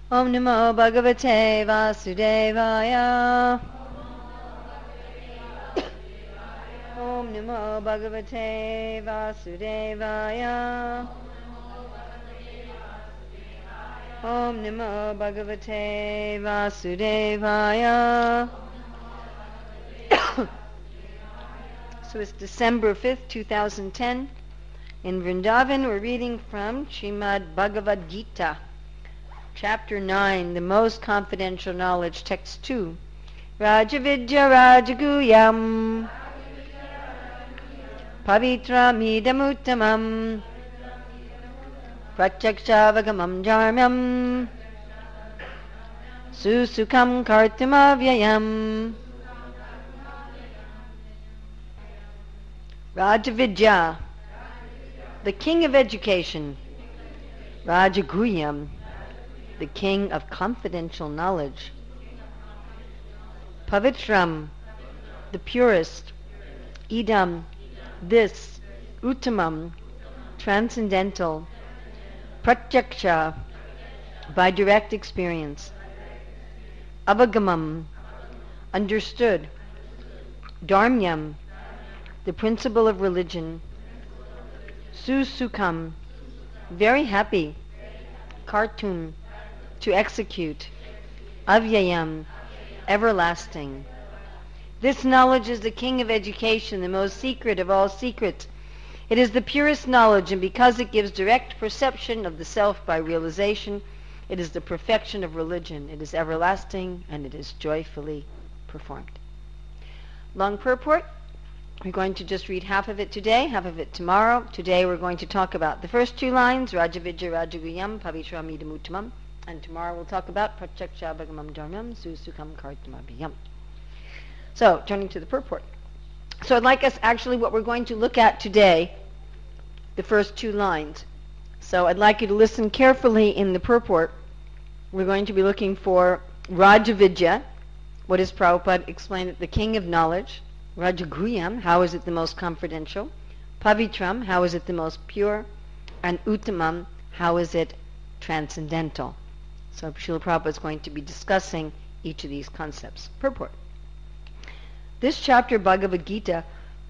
Om Namo Bhagavate Vasudevaya. Om Namo Bhagavate Vasudevaya. Om Namo Bhagavate Vasudevaya. So it's December 5th, 2010. In Vrindavan, we're reading from Srimad Bhagavad Gita, Chapter 9, The Most Confidential Knowledge, Text 2. Rajavidya Rajaguyam Pavitramidamuttamam Pratyakshavagam Dharmam Susukam Kartumavyayam. Rajavidya, the king of education. Rajaguyam, the king of confidential knowledge. Pavitram, the purest. Idam, this. Uttamam, transcendental. Pratyaksha, by direct experience. Avagamam, understood. Dharmyam, the principle of religion. Susukam, very happy. Kartum, to execute. Avyayam, everlasting. This knowledge is the king of education, the most secret of all secrets. It is the purest knowledge, and because it gives direct perception of the self by realization, it is the perfection of religion. It is everlasting, and it is joyfully performed. Long purport. We're going to just read half of it today, half of it tomorrow. Today we're going to talk about the first two lines, Rajavidya Rajaguyam Pavitramidamuttamam, and tomorrow we'll talk about Pratyakshavagam Dharmam Susukam Kartumabhyam. So, turning to the purport. So I'd like us, actually, what we're going to look at today, the first two lines. So I'd like you to listen carefully in the purport. We're going to be looking for Rajavidya, what is Prabhupada explained, the king of knowledge. Rajaguyam, how is it the most confidential? Pavitram, how is it the most pure? And Uttamam, how is it transcendental? So Srila Prabhupada is going to be discussing each of these concepts. Purport. This chapter, Bhagavad Gita,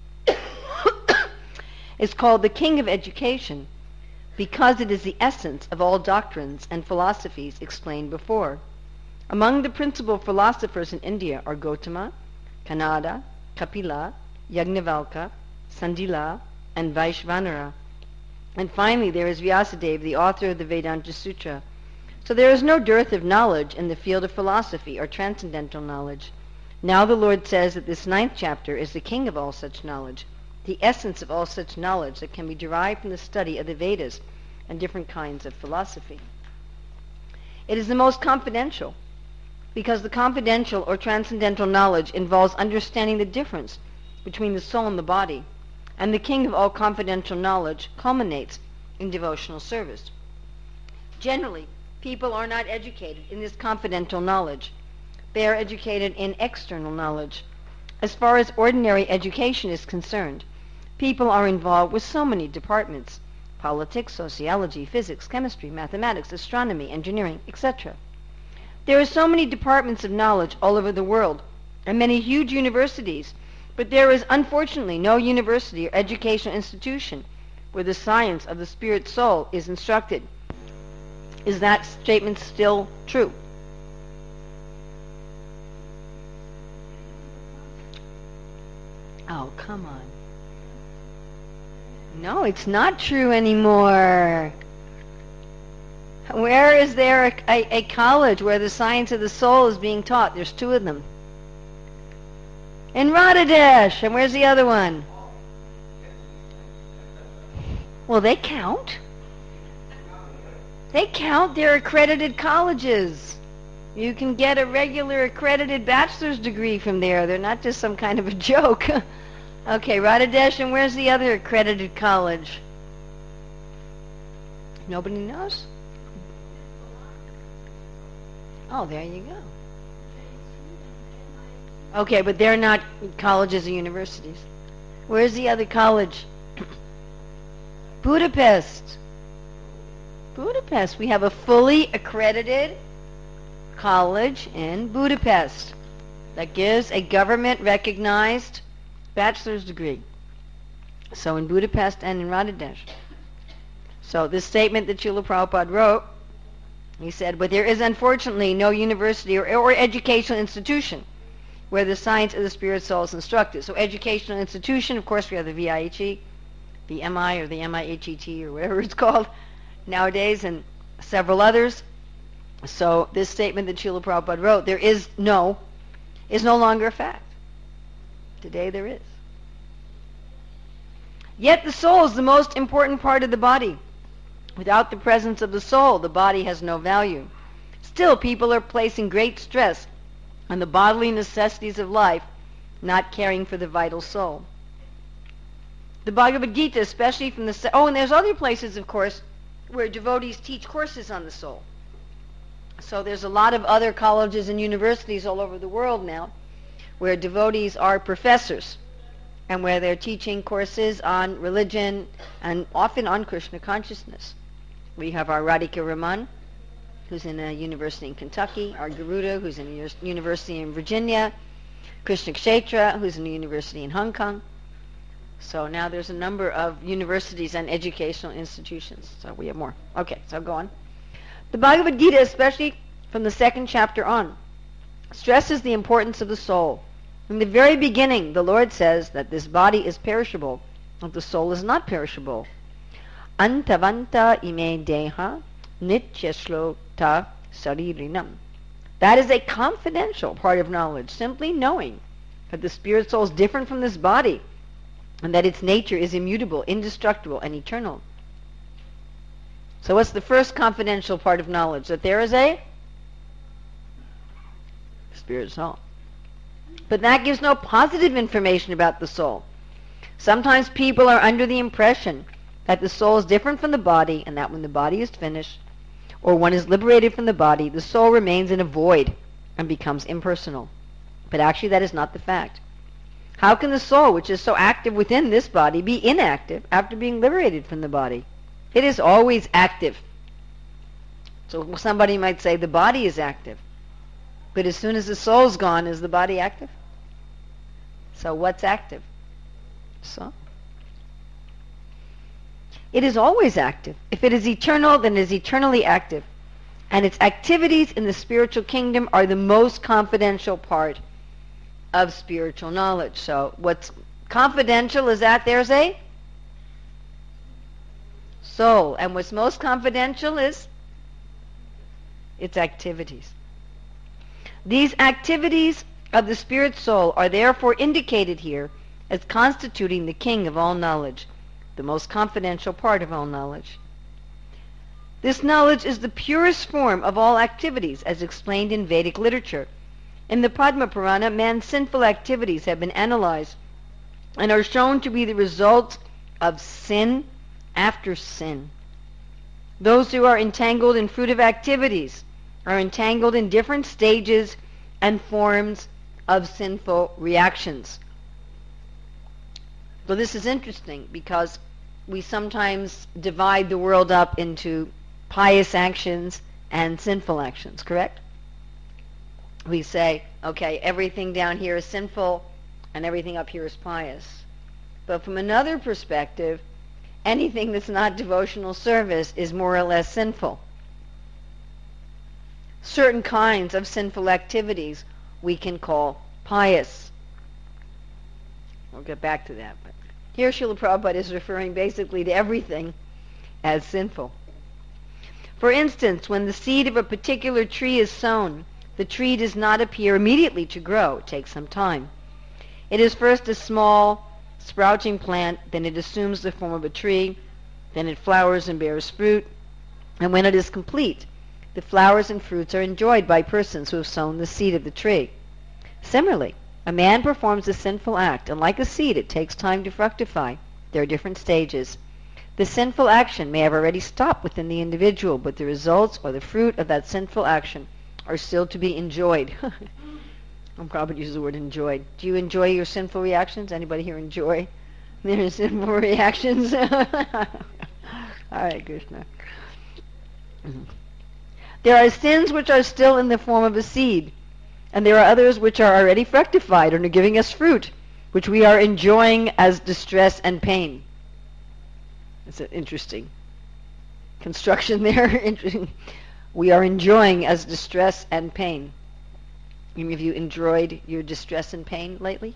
is called the King of Education because it is the essence of all doctrines and philosophies explained before. Among the principal philosophers in India are Gautama, Kanada, Kapila, Yagnavalkya, Sandila, and Vaishvanara. And finally there is Vyasadeva, the author of the Vedanta Sutra. So there is no dearth of knowledge in the field of philosophy or transcendental knowledge. Now the Lord says that this 9th chapter is the king of all such knowledge, the essence of all such knowledge that can be derived from the study of the Vedas and different kinds of philosophy. It is the most confidential, because the confidential or transcendental knowledge involves understanding the difference between the soul and the body, and the king of all confidential knowledge culminates in devotional service. Generally, people are not educated in this confidential knowledge. They are educated in external knowledge. As far as ordinary education is concerned, people are involved with so many departments: politics, sociology, physics, chemistry, mathematics, astronomy, engineering, etc. There are so many departments of knowledge all over the world, and many huge universities, but there is unfortunately no university or educational institution where the science of the spirit soul is instructed. Is that statement still true? Oh, come on. No, it's not true anymore. Where is there a college where the science of the soul is being taught? There's 2 of them. In Radhadesh. And where's the other one? Well, they count. They count. They're accredited colleges. You can get a regular accredited bachelor's degree from there. They're not just some kind of a joke. Okay, Radhadesh, and where's the other accredited college? Nobody knows? Oh, there you go. Okay, but they're not colleges or universities. Where's the other college? Budapest. Budapest. We have a fully accredited college in Budapest that gives a government-recognized bachelor's degree. So in Budapest and in Radhadesh. So this statement that Srila Prabhupada wrote, he said, but there is unfortunately no university or educational institution where the science of the spirit soul is instructed. So educational institution, of course, we have the VIHE, the MI or the MIHET or whatever it's called nowadays, and several others. So this statement that Srila Prabhupada wrote, there is no longer a fact. Today there is. Yet the soul is the most important part of the body. Without the presence of the soul, the body has no value. Still, people are placing great stress on the bodily necessities of life, not caring for the vital soul. The Bhagavad Gita, especially from the... and there's other places, of course, where devotees teach courses on the soul. So there's a lot of other colleges and universities all over the world now where devotees are professors and where they're teaching courses on religion and often on Krishna consciousness. We have our Radhika Raman, who's in a university in Kentucky, our Garuda, who's in a university in Virginia, Krishna Kshetra, who's in a university in Hong Kong. So now there's a number of universities and educational institutions. So we have more. Okay, so go on. The Bhagavad Gita, especially from the 2nd chapter on, stresses the importance of the soul. In the very beginning, the Lord says that this body is perishable, but the soul is not perishable. Antavanta ime deha nityashlota saririnam. That is a confidential part of knowledge, simply knowing that the spirit soul is different from this body and that its nature is immutable, indestructible, and eternal. So what's the first confidential part of knowledge? That there is a spirit soul. But that gives no positive information about the soul. Sometimes people are under the impression that the soul is different from the body, and that when the body is finished, or one is liberated from the body, the soul remains in a void and becomes impersonal. But actually that is not the fact. How can the soul, which is so active within this body, be inactive after being liberated from the body? It is always active. So somebody might say the body is active. But as soon as the soul's gone, is the body active? So what's active? So it is always active. If it is eternal, then it is eternally active. And its activities in the spiritual kingdom are the most confidential part of spiritual knowledge. So what's confidential is that there's a soul. And what's most confidential is its activities. These activities of the spirit soul are therefore indicated here as constituting the king of all knowledge, the most confidential part of all knowledge. This knowledge is the purest form of all activities, as explained in Vedic literature. In the Padma Purana, man's sinful activities have been analyzed and are shown to be the result of sin after sin. Those who are entangled in fruitive activities are entangled in different stages and forms of sinful reactions. So this is interesting because we sometimes divide the world up into pious actions and sinful actions, correct? We say, okay, everything down here is sinful and everything up here is pious. But from another perspective, anything that's not devotional service is more or less sinful. Certain kinds of sinful activities we can call pious. We'll get back to that. But here Srila Prabhupada is referring basically to everything as sinful. For instance, when the seed of a particular tree is sown, the tree does not appear immediately to grow. It takes some time. It is first a small, sprouting plant, then it assumes the form of a tree, then it flowers and bears fruit, and when it is complete, the flowers and fruits are enjoyed by persons who have sown the seed of the tree. Similarly, a man performs a sinful act, and like a seed, it takes time to fructify. There are different stages. The sinful action may have already stopped within the individual, but the results or the fruit of that sinful action are still to be enjoyed. I'm probably use the word enjoyed. Do you enjoy your sinful reactions? Anybody here enjoy their sinful reactions? All right, Krishna. There are sins which are still in the form of a seed, and there are others which are already fructified and are giving us fruit, which we are enjoying as distress and pain. That's an interesting construction there. Interesting. We are enjoying as distress and pain. Any of you enjoyed your distress and pain lately?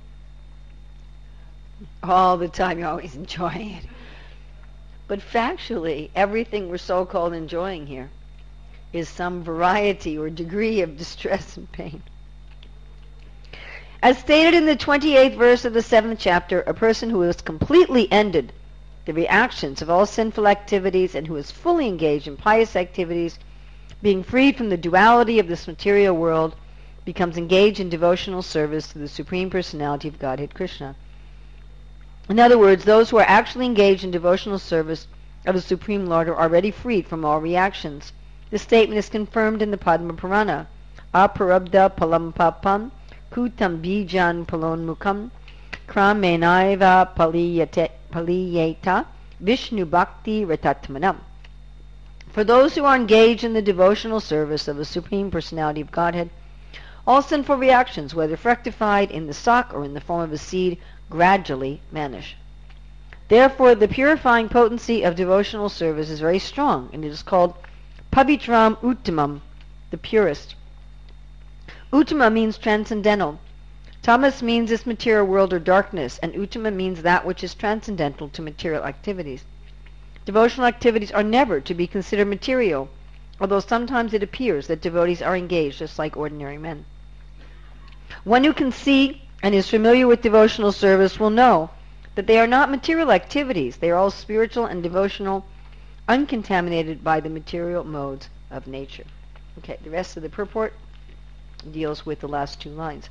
All the time, you're always enjoying it. But factually, everything we're so-called enjoying here is some variety or degree of distress and pain. As stated in the 28th verse of the 7th chapter, a person who has completely ended the reactions of all sinful activities and who is fully engaged in pious activities, being freed from the duality of this material world, becomes engaged in devotional service to the Supreme Personality of Godhead Krishna. In other words, those who are actually engaged in devotional service of the Supreme Lord are already freed from all reactions. This statement is confirmed in the Padma Purana. Aparabdha palam papam kutam bijan palon mukam kramenaiva paliyeta vishnu bhakti ratatmanam. For those who are engaged in the devotional service of the Supreme Personality of Godhead, all sinful reactions, whether fructified in the stock or in the form of a seed, gradually vanish. Therefore, the purifying potency of devotional service is very strong, and it is called Pavitram Uttamam, the purest. Uttama means transcendental. Tamas means this material world or darkness, and Uttama means that which is transcendental to material activities. Devotional activities are never to be considered material, although sometimes it appears that devotees are engaged just like ordinary men. One who can see and is familiar with devotional service will know that they are not material activities. They are all spiritual and devotional, uncontaminated by the material modes of nature. Okay, the rest of the purport deals with the last two lines.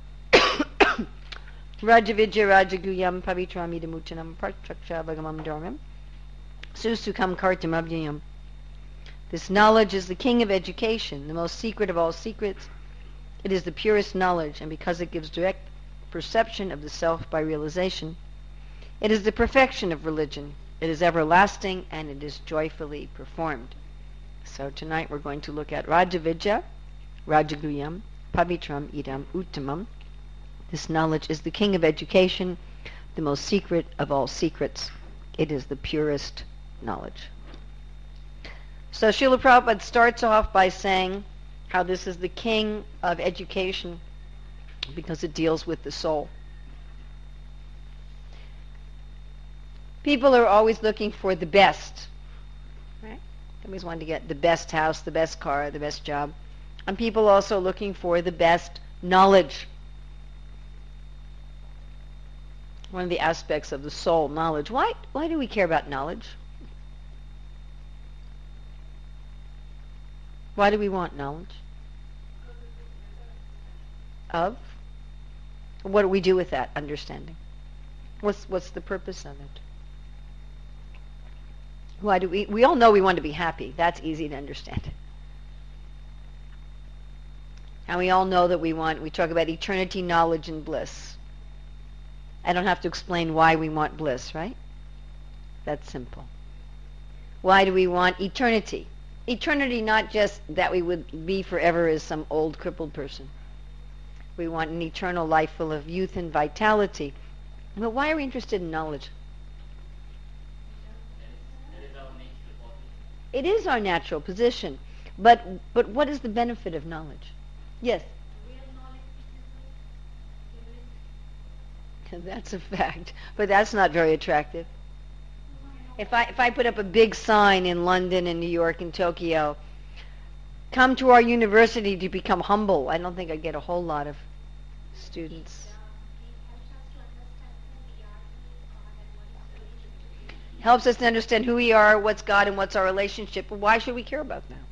Rajavidya Rajaguyam Pavitramidamuttanam Partraksha Vagamam Dharmam Susukam Kartamabhyayam. This knowledge is the king of education, the most secret of all secrets. It is the purest knowledge, and because it gives direct perception of the self by realization, it is the perfection of religion. It is everlasting, and it is joyfully performed. So tonight we're going to look at Rajavidya, Rajaguyam, Pavitram Idam Uttamam. This knowledge is the king of education, the most secret of all secrets. It is the purest knowledge. So Srila Prabhupada starts off by saying how this is the king of education because it deals with the soul. People are always looking for the best, right? They always want to get the best house, the best car, the best job. And people also looking for the best knowledge. One of the aspects of the soul, knowledge. Why do we care about knowledge? Why do we want knowledge? Of? What do we do with that understanding? What's the purpose of it? Why do we all know we want to be happy. That's easy to understand. And we all know that we talk about eternity, knowledge, and bliss. I don't have to explain why we want bliss, right? That's simple. Why do we want eternity? Eternity, not just that we would be forever as some old crippled person. We want an eternal life full of youth and vitality. But why are we interested in knowledge? It is our natural position. But what is the benefit of knowledge? Yes? That's a fact. But that's not very attractive. If I put up a big sign in London and New York and Tokyo, come to our university to become humble, I don't think I'd get a whole lot of students. Helps us to understand who we are, what's God, and what's our relationship. But why should we care about that?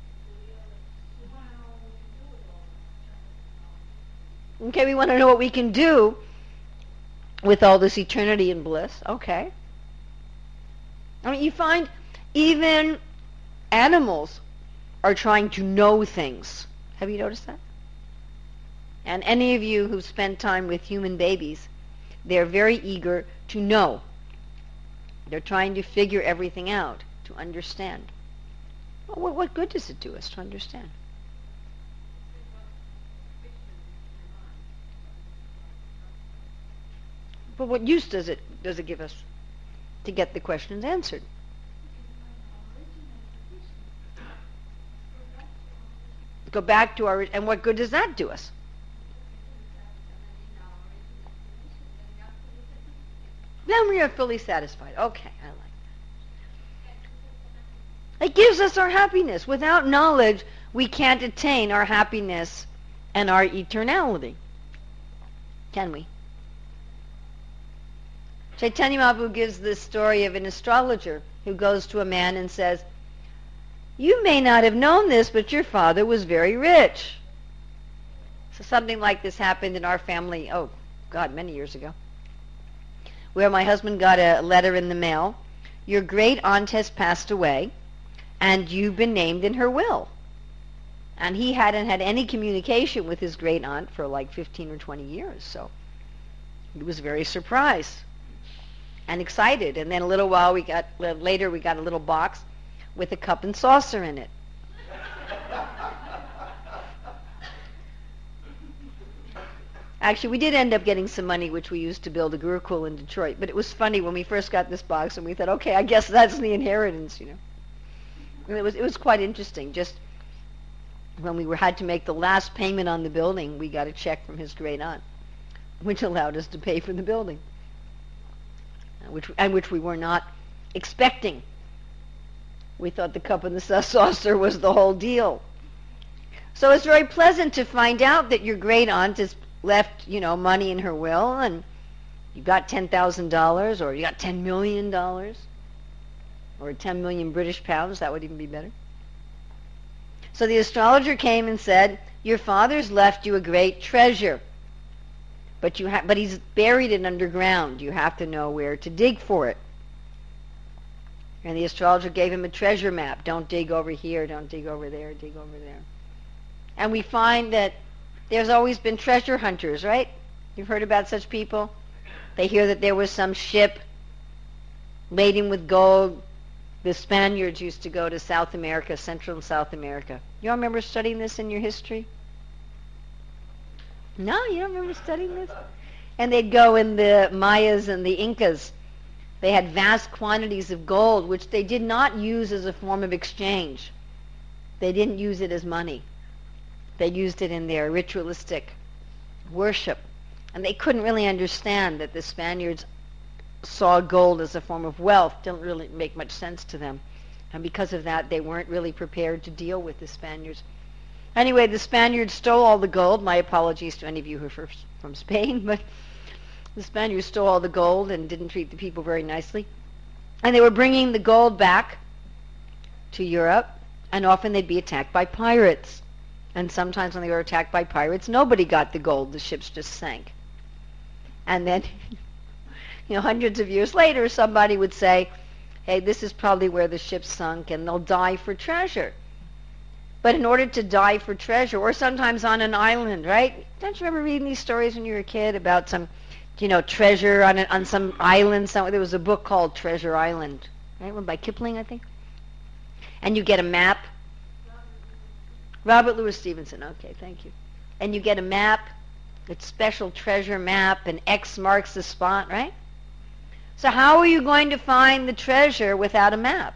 Okay, we want to know what we can do with all this eternity and bliss. Okay. I mean, you find even animals are trying to know things. Have you noticed that? And any of you who've spent time with human babies, they're very eager to know. They're trying to figure everything out, to understand. Well, what good does it do us to understand? But what use does it give us to get the questions answered? Go back to our, and what good does that do us? Then we are fully satisfied. Okay, I like that. It gives us our happiness. Without knowledge, we can't attain our happiness and our eternality. Can we? Chaitanya Mahaprabhu gives this story of an astrologer who goes to a man and says, "You may not have known this, but your father was very rich." So something like this happened in our family, oh God, many years ago, where my husband got a letter in the mail. Your great aunt has passed away, and you've been named in her will. And he hadn't had any communication with his great aunt for like 15 or 20 years, so he was very surprised and excited. And then a little while later we got a little box with a cup and saucer in it. Actually, we did end up getting some money, which we used to build a Gurukul in Detroit. But it was funny when we first got this box, and we thought, okay, I guess that's the inheritance, And it was quite interesting. Just when we had to make the last payment on the building, we got a check from his great aunt, which allowed us to pay for the building, which we were not expecting. We thought the cup and the saucer was the whole deal. So it's very pleasant to find out that your great aunt has left, money in her will, and you got $10,000, or you got $10 million, or 10 million British pounds. That would even be better. So the astrologer came and said, your father's left you a great treasure, but he's buried it underground. You have to know where to dig for it. And the astrologer gave him a treasure map. Don't dig over here, don't dig over there, dig over there. And we find that there's always been treasure hunters, right? You've heard about such people? They hear that there was some ship laden with gold. The Spaniards used to go to South America, Central and South America. You all remember studying this in your history? No, you don't remember studying this? And they'd go in the Mayas and the Incas. They had vast quantities of gold, which they did not use as a form of exchange. They didn't use it as money. They used it in their ritualistic worship. And they couldn't really understand that the Spaniards saw gold as a form of wealth. Didn't really make much sense to them. And because of that, they weren't really prepared to deal with the Spaniards. Anyway, the Spaniards stole all the gold. My apologies to any of you who are from Spain, but the Spaniards stole all the gold and didn't treat the people very nicely. And they were bringing the gold back to Europe, and often they'd be attacked by pirates. And sometimes when they were attacked by pirates, nobody got the gold. The ships just sank. And then, hundreds of years later, somebody would say, hey, this is probably where the ship sunk, and they'll die for treasure. But in order to die for treasure, or sometimes on an island, right? Don't you remember reading these stories when you were a kid about some, treasure on some island? There was a book called Treasure Island, right? By Kipling, I think. And you get a map. Robert Louis Stevenson, okay, thank you. And you get a map, a special treasure map, and X marks the spot, right? So how are you going to find the treasure without a map?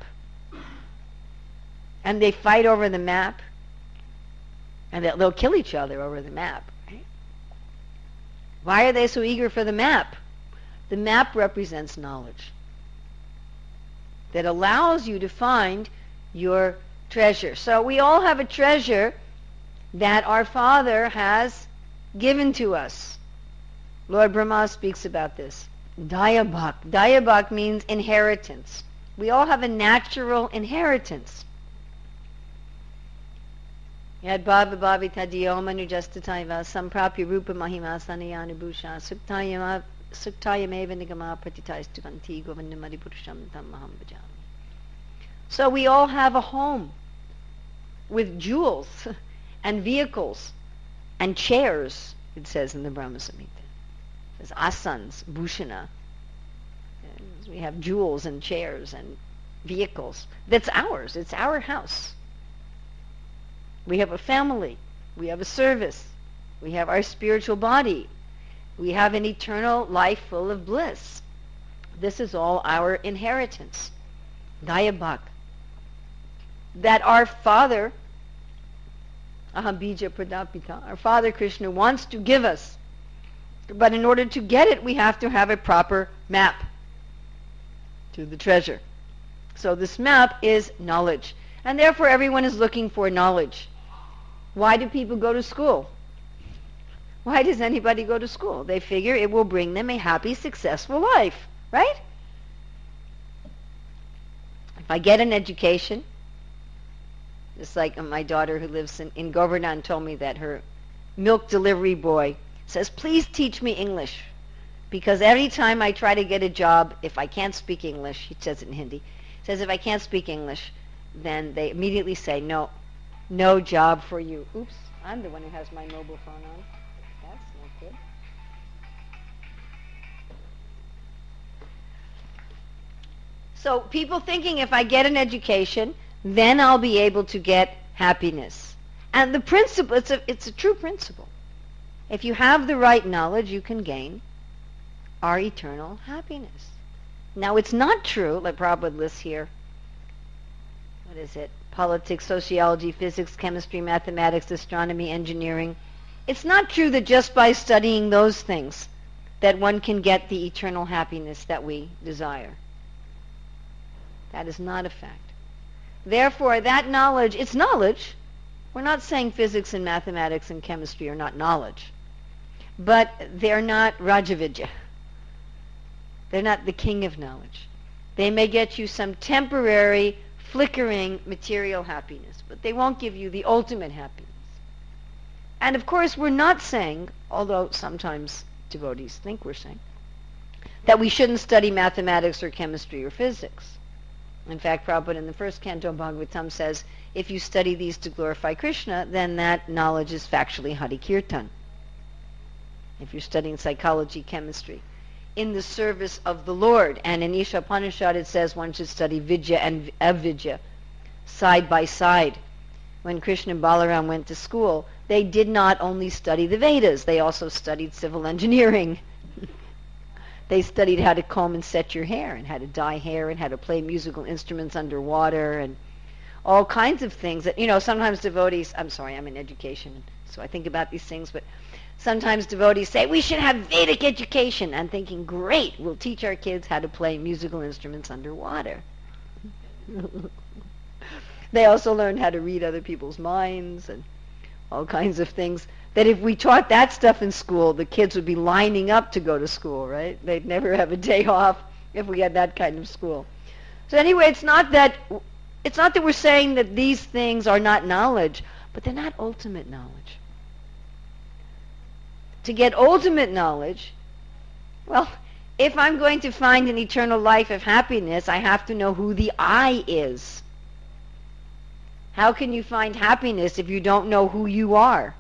And they fight over the map, and they'll kill each other over the map, right? Why are they so eager for the map? The map represents knowledge that allows you to find your treasure. So we all have a treasure that our Father has given to us. Lord Brahma speaks about this. Dayabhak. Dayabhak means inheritance. We all have a natural inheritance. Yad bhava bhavita diyoma nujastataiva samprapya rupa mahima sanayanubhusha suktayameva nigama patitaistukanti govindamadi purusham tam maham bhajami. So we all have a home with jewels and vehicles and chairs, it says in the Brahma Samhita. It says asans, bhushana. We have jewels and chairs and vehicles. That's ours. It's our house. We have a family. We have a service. We have our spiritual body. We have an eternal life full of bliss. This is all our inheritance. Dayabhak. That our Father, Ahambija Pradapita, our Father Krishna wants to give us. But in order to get it, we have to have a proper map to the treasure. So this map is knowledge. And therefore everyone is looking for knowledge. Why do people go to school? Why does anybody go to school? They figure it will bring them a happy, successful life, right? If I get an education, just like my daughter who lives in Govardhan told me that her milk delivery boy says, please teach me English. Because every time I try to get a job, if I can't speak English, he says it in Hindi, says if I can't speak English, then they immediately say, no job for you. Oops, I'm the one who has my mobile phone on. That's not good. So people thinking if I get an education, then I'll be able to get happiness. And the principle, it's a true principle. If you have the right knowledge, you can gain our eternal happiness. Now it's not true, like Prabhupada lists here, what is it? Politics, sociology, physics, chemistry, mathematics, astronomy, engineering. It's not true that just by studying those things that one can get the eternal happiness that we desire. That is not a fact. Therefore, that knowledge, it's knowledge. We're not saying physics and mathematics and chemistry are not knowledge. But they're not Rajavidya. They're not the king of knowledge. They may get you some temporary, flickering material happiness, but they won't give you the ultimate happiness. And of course, we're not saying, although sometimes devotees think we're saying, that we shouldn't study mathematics or chemistry or physics. In fact, Prabhupada in the first canto of Bhagavatam says, if you study these to glorify Krishna, then that knowledge is factually Hari Kirtan. If you're studying psychology, chemistry, in the service of the Lord. And in Isha Upanishad it says one should study Vidya and Avidya side by side. When Krishna and Balaram went to school, they did not only study the Vedas, they also studied civil engineering. They studied how to comb and set your hair, and how to dye hair, and how to play musical instruments underwater, and all kinds of things that, sometimes devotees, I'm sorry, I'm in education, so I think about these things, but sometimes devotees say, we should have Vedic education. I'm thinking, great, we'll teach our kids how to play musical instruments underwater. They also learned how to read other people's minds and all kinds of things that if we taught that stuff in school, the kids would be lining up to go to school, right? They'd never have a day off if we had that kind of school. So anyway, it's not that we're saying that these things are not knowledge, but they're not ultimate knowledge. To get ultimate knowledge, well, if I'm going to find an eternal life of happiness, I have to know who the I is. How can you find happiness if you don't know who you are?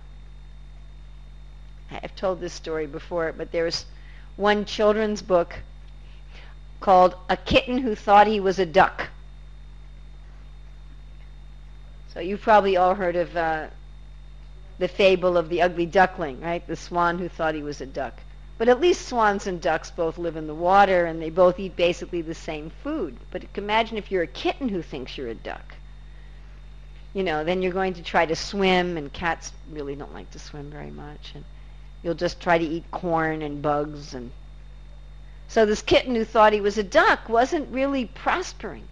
I've told this story before, but there's one children's book called A Kitten Who Thought He Was a Duck. So you've probably all heard of the fable of the ugly duckling, right? The swan who thought he was a duck. But at least swans and ducks both live in the water, and they both eat basically the same food. But imagine if you're a kitten who thinks you're a duck. Then you're going to try to swim, and cats really don't like to swim very much. And you'll just try to eat corn and bugs. And so this kitten who thought he was a duck wasn't really prospering.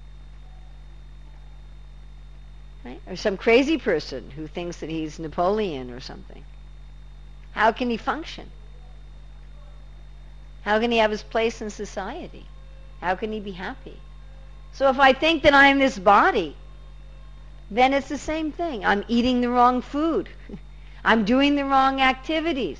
Right? Or some crazy person who thinks that he's Napoleon or something. How can he function? How can he have his place in society? How can he be happy? So if I think that I'm this body, then it's the same thing. I'm eating the wrong food. I'm doing the wrong activities.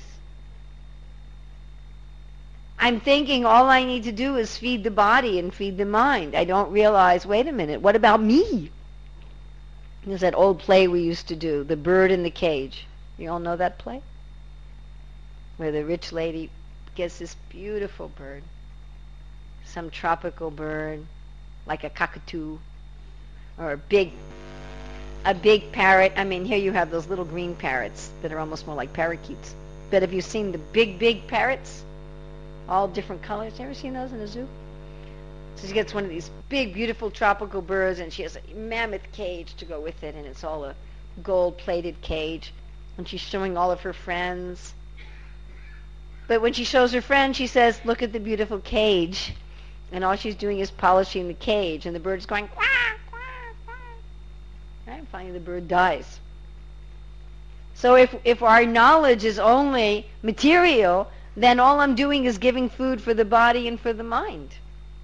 I'm thinking all I need to do is feed the body and feed the mind. I don't realize, wait a minute, what about me? There's that old play we used to do, The Bird in the Cage. You all know that play? Where the rich lady gets this beautiful bird, some tropical bird, like a cockatoo, or a big a big parrot. I mean, here you have those little green parrots that are almost more like parakeets. But have you seen the big, big parrots? All different colors. Ever seen those in a zoo? So she gets one of these big, beautiful tropical birds, and she has a mammoth cage to go with it, and it's all a gold-plated cage. And she's showing all of her friends. But when she shows her friends, she says, "Look at the beautiful cage." And all she's doing is polishing the cage, and the bird's going, "Quack, quack, quack." Right? Finally, the bird dies. So if our knowledge is only material, then all I'm doing is giving food for the body and for the mind.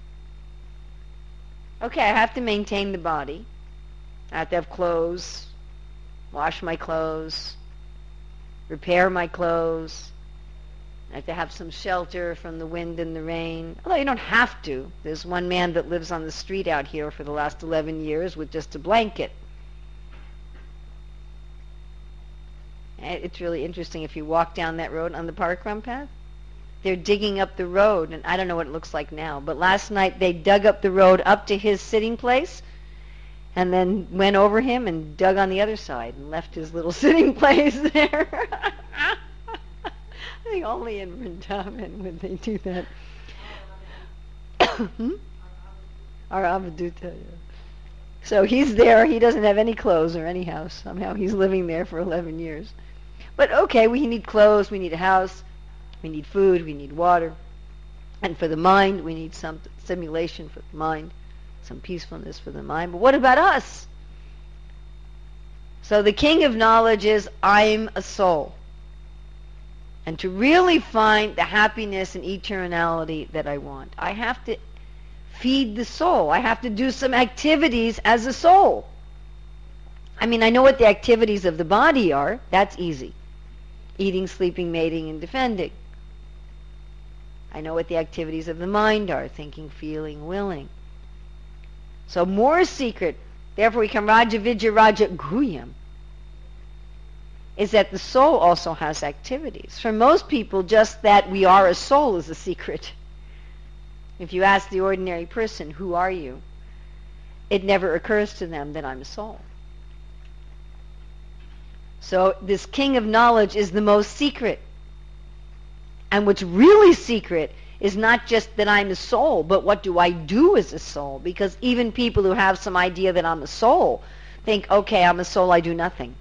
Okay, I have to maintain the body. I have to have clothes, wash my clothes, repair my clothes. I have to have some shelter from the wind and the rain. Although you don't have to. There's one man that lives on the street out here for the last 11 years with just a blanket. It's really interesting if you walk down that road on the park run path. They're digging up the road, and I don't know what it looks like now, but last night they dug up the road up to his sitting place and then went over him and dug on the other side and left his little sitting place there. I think only in Vrindavan would they do that. Our Avaduta, yeah. So he's there. He doesn't have any clothes or any house. Somehow he's living there for 11 years. But okay, we need clothes, we need a house, we need food, we need water. And for the mind, we need some stimulation for the mind, some peacefulness for the mind. But what about us? So the king of knowledge is, I'm a soul. And to really find the happiness and eternality that I want, I have to feed the soul. I have to do some activities as a soul. I mean, I know what the activities of the body are. That's easy. Eating, sleeping, mating, and defending. I know what the activities of the mind are. Thinking, feeling, willing. So more secret, therefore we come Raja Vidya Raja Guhyam, is that the soul also has activities. For most people, just that we are a soul is a secret. If you ask the ordinary person, who are you? It never occurs to them that I'm a soul. So this king of knowledge is the most secret. And what's really secret is not just that I'm a soul, but what do I do as a soul? Because even people who have some idea that I'm a soul think, okay, I'm a soul, I do nothing.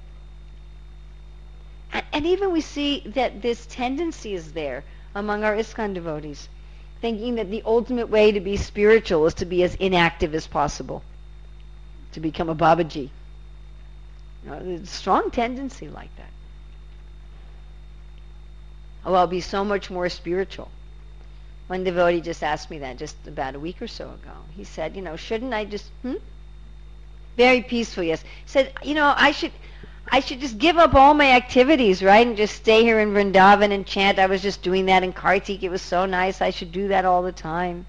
And even we see that this tendency is there among our ISKCON devotees, thinking that the ultimate way to be spiritual is to be as inactive as possible, to become a Babaji. There's a strong tendency like that. Oh, I'll be so much more spiritual. One devotee just asked me that just about a week or so ago. He said, shouldn't I just, Very peaceful, yes. He said, I should just give up all my activities, right, and just stay here in Vrindavan and chant. I was just doing that in Kartik. It was so nice. I should do that all the time.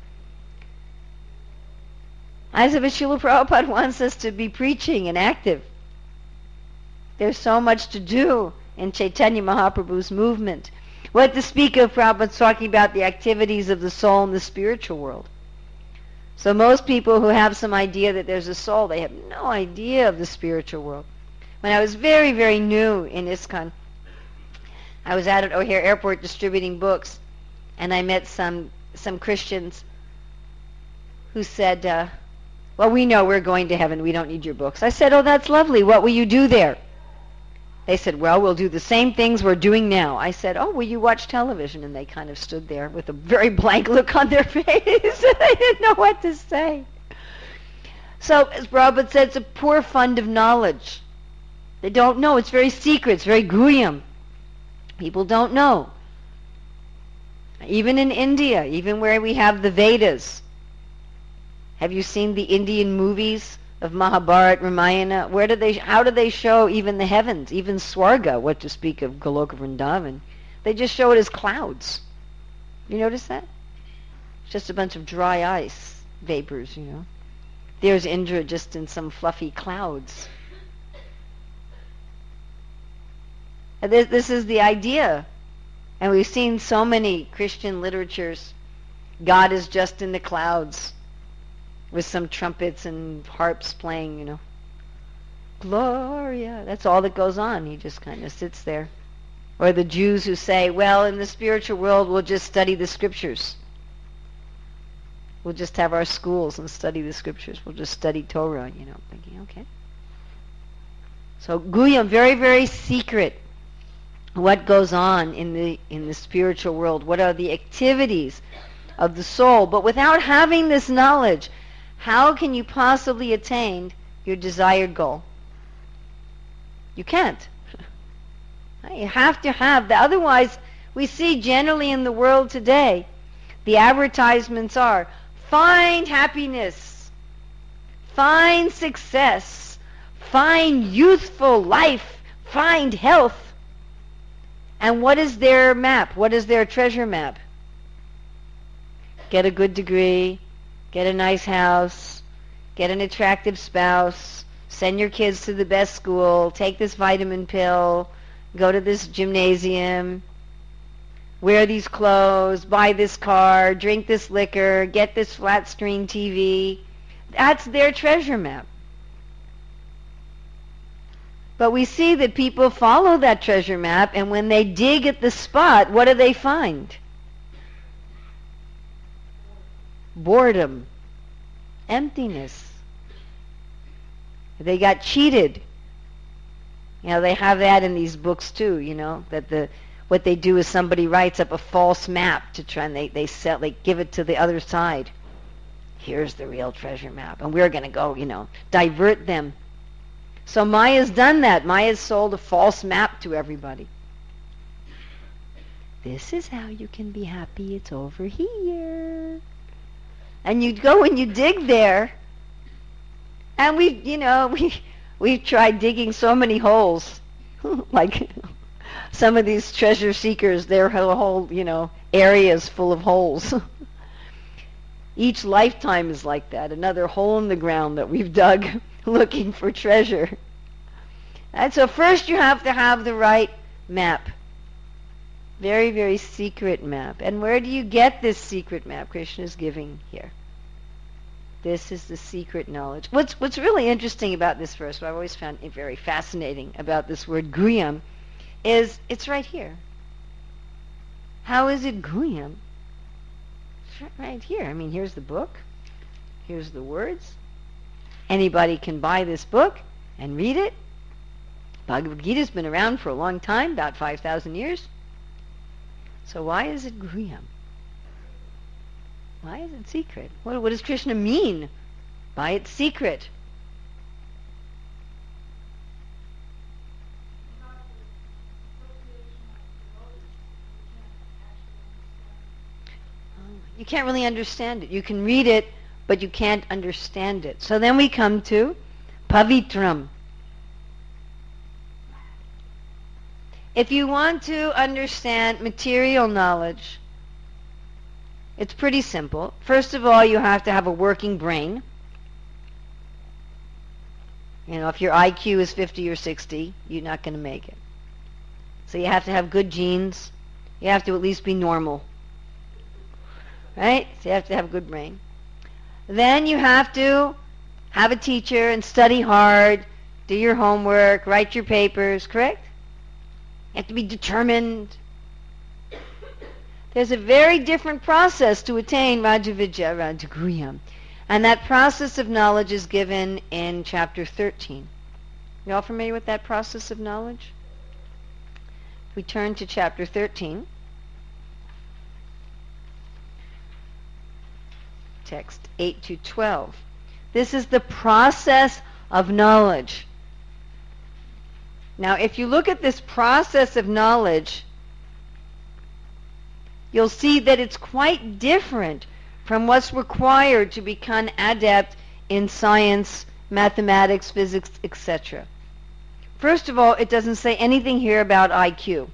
I said, but Srila Prabhupada wants us to be preaching and active. There's so much to do in Chaitanya Mahaprabhu's movement. What to speak of, Prabhupada's talking about the activities of the soul in the spiritual world. So most people who have some idea that there's a soul, they have no idea of the spiritual world. When I was very, very new in ISKCON, I was out at O'Hare Airport distributing books, and I met some Christians who said, well, we know we're going to heaven. We don't need your books. I said, oh, that's lovely. What will you do there? They said, well, we'll do the same things we're doing now. I said, oh, will you watch television? And they kind of stood there with a very blank look on their face. They didn't know what to say. So, as Prabhupada said, it's a poor fund of knowledge. They don't know. It's very secret. It's very guhyam. People don't know. Even in India, even where we have the Vedas. Have you seen the Indian movies of Mahabharata, Ramayana? How do they show even the heavens, even Swarga, what to speak of Goloka Vrindavan? They just show it as clouds. You notice that? It's just a bunch of dry ice vapors, There's Indra just in some fluffy clouds. This is the idea. And we've seen so many Christian literatures. God is just in the clouds with some trumpets and harps playing, Gloria. That's all that goes on. He just kind of sits there. Or the Jews who say, well, in the spiritual world, we'll just study the scriptures. We'll just have our schools and study the scriptures. We'll just study Torah, thinking, okay. So Guyam, very, very secret. What goes on in the spiritual world? What are the activities of the soul? But without having this knowledge, how can you possibly attain your desired goal? You can't. You have to have that. Otherwise, we see generally in the world today, the advertisements are, find happiness, find success, find youthful life, find health. And what is their map? What is their treasure map? Get a good degree, get a nice house, get an attractive spouse, send your kids to the best school, take this vitamin pill, go to this gymnasium, wear these clothes, buy this car, drink this liquor, get this flat screen TV. That's their treasure map. But we see that people follow that treasure map, and when they dig at the spot, what do they find? Boredom. Emptiness. They got cheated. They have that in these books too, that what they do is somebody writes up a false map to try and they give it to the other side. Here's the real treasure map, and we're going to go, divert them. So Maya's done that. Maya's sold a false map to everybody. This is how you can be happy. It's over here. And you go and you dig there. And we've tried digging so many holes. Like some of these treasure seekers, their whole, areas full of holes. Each lifetime is like that. Another hole in the ground that we've dug looking for treasure. And so first you have to have the right map. Very, very secret map. And where do you get this secret map? Krishna is giving here. This is the secret knowledge. What's really interesting about this verse, what I've always found it very fascinating about this word Guyam, is it's right here. How is it Guyam? It's right here. I mean, here's the book. Here's the words. Anybody can buy this book and read it. Bhagavad Gita's been around for a long time, about 5,000 years. So why is it Guyam? Why is it secret? What does Krishna mean by it's secret? You can't really understand it. You can read it, but you can't understand it. So then we come to Pavitram. If you want to understand material knowledge, it's pretty simple. First of all, you have to have a working brain. If your IQ is 50 or 60, you're not going to make it. So you have to have good genes. You have to at least be normal. Right? So you have to have a good brain. Then you have to have a teacher and study hard, do your homework, write your papers, correct? You have to be determined. There's a very different process to attain Rajavidya, Rajaguyam. And that process of knowledge is given in chapter 13. You all familiar with that process of knowledge? We turn to chapter 13. Text 8 to 12. This is the process of knowledge. Now, if you look at this process of knowledge, you'll see that it's quite different from what's required to become adept in science, mathematics, physics, etc. First of all, it doesn't say anything here about IQ.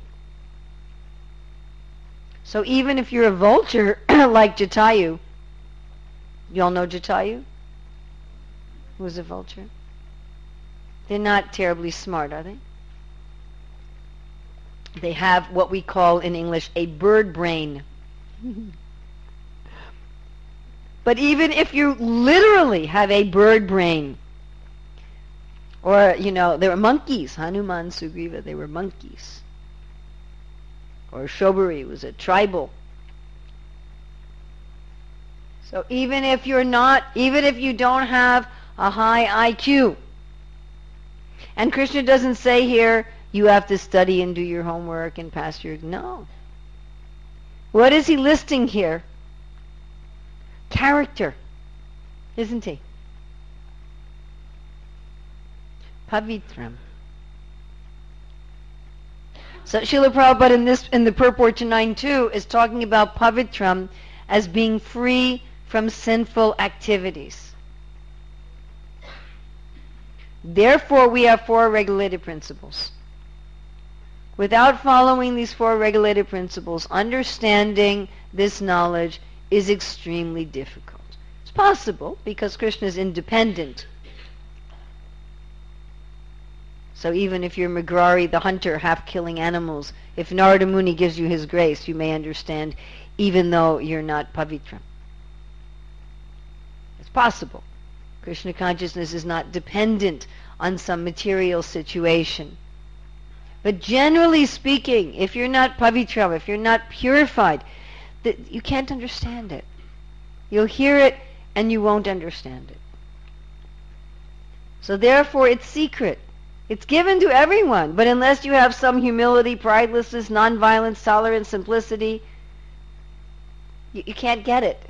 So even if you're a vulture like Jatayu, you all know Jatayu? Who's a vulture? They're not terribly smart, are they? They have what we call in English a bird brain. But even if you literally have a bird brain, Or, they were monkeys. Hanuman, Sugriva, they were monkeys. Or Shobari was a tribal. So even if you don't have a high IQ, and Krishna doesn't say here, you have to study and do your homework and pass your... No. What is he listing here? Character, isn't he? Pavitram. So Srila Prabhupada in the purport to 9.2 is talking about Pavitram as being free from sinful activities. Therefore, we have 4 regulated principles. Without following these 4 regulated principles, understanding this knowledge is extremely difficult. It's possible because Krishna is independent. So even if you're Mrigarhi, the hunter, half killing animals, if Narada Muni gives you his grace, you may understand, even though you're not Pavitram. It's possible. Krishna consciousness is not dependent on some material situation. But generally speaking, if you're not Pavitram, if you're not purified, you can't understand it. You'll hear it and you won't understand it. So therefore it's secret. It's given to everyone, but unless you have some humility, pridelessness, nonviolence, tolerance, simplicity, you can't get it.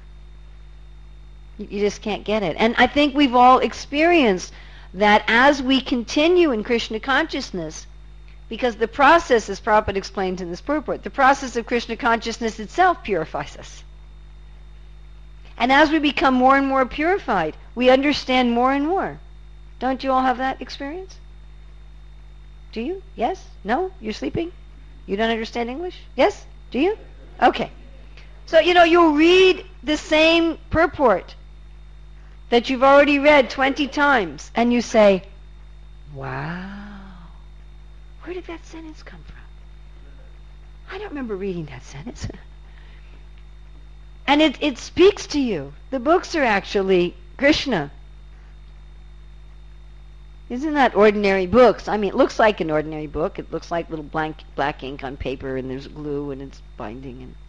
You just can't get it. And I think we've all experienced that as we continue in Krishna consciousness, because the process, as Prabhupada explained in this purport, the process of Krishna consciousness itself purifies us. And as we become more and more purified, we understand more and more. Don't you all have that experience? Do you? Yes? No? You're sleeping? You don't understand English? Yes? Do you? Okay. So, you'll read the same purport that you've already read 20 times, and you say, wow, where did that sentence come from? I don't remember reading that sentence. And it speaks to you. The books are actually Krishna. Isn't that ordinary books? I mean, it looks like an ordinary book. It looks like little black ink on paper, and there's glue, and it's binding. And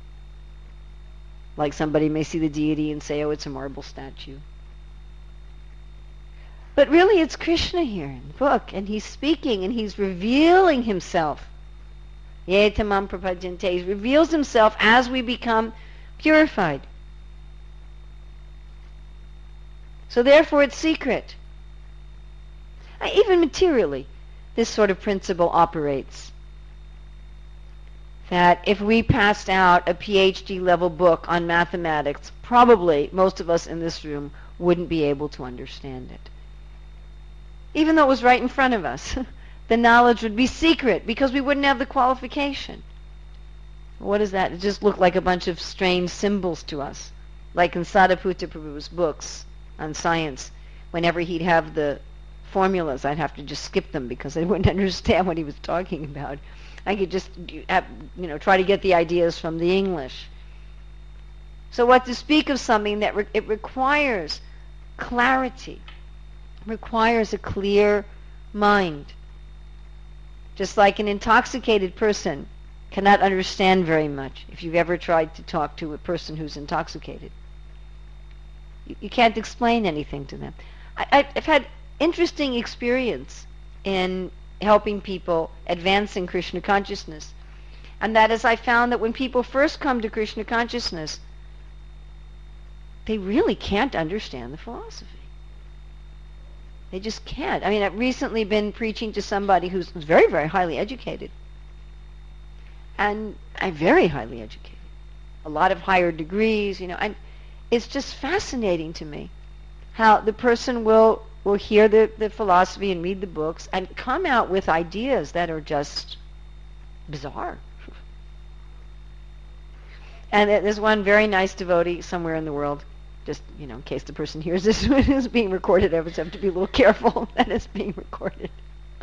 like somebody may see the deity and say, oh, it's a marble statue. But really, it's Krishna here in the book, and he's speaking, and he's revealing himself. Ye tamam prapajante. He reveals himself as we become purified. So therefore, it's secret. Even materially, this sort of principle operates. That if we passed out a PhD level book on mathematics, probably most of us in this room wouldn't be able to understand it. Even though it was right in front of us, the knowledge would be secret because we wouldn't have the qualification. What is that? It just looked like a bunch of strange symbols to us. Like in Sadhaputta Prabhu's books on science, whenever he'd have the formulas, I'd have to just skip them because I wouldn't understand what he was talking about. I could just try to get the ideas from the English. So what to speak of something that it requires clarity, requires a clear mind. Just like an intoxicated person cannot understand very much if you've ever tried to talk to a person who's intoxicated. You can't explain anything to them. I've had interesting experience in helping people advance in Krishna consciousness. And that is, I found that when people first come to Krishna consciousness, they really can't understand the philosophy. They just can't. I mean, I've recently been preaching to somebody who's very, very highly educated. And I'm very highly educated. A lot of higher degrees, and it's just fascinating to me how the person will hear the philosophy and read the books and come out with ideas that are just bizarre. And there's one very nice devotee somewhere in the world, just, in case the person hears this when it's being recorded, I just have to be a little careful that it's being recorded.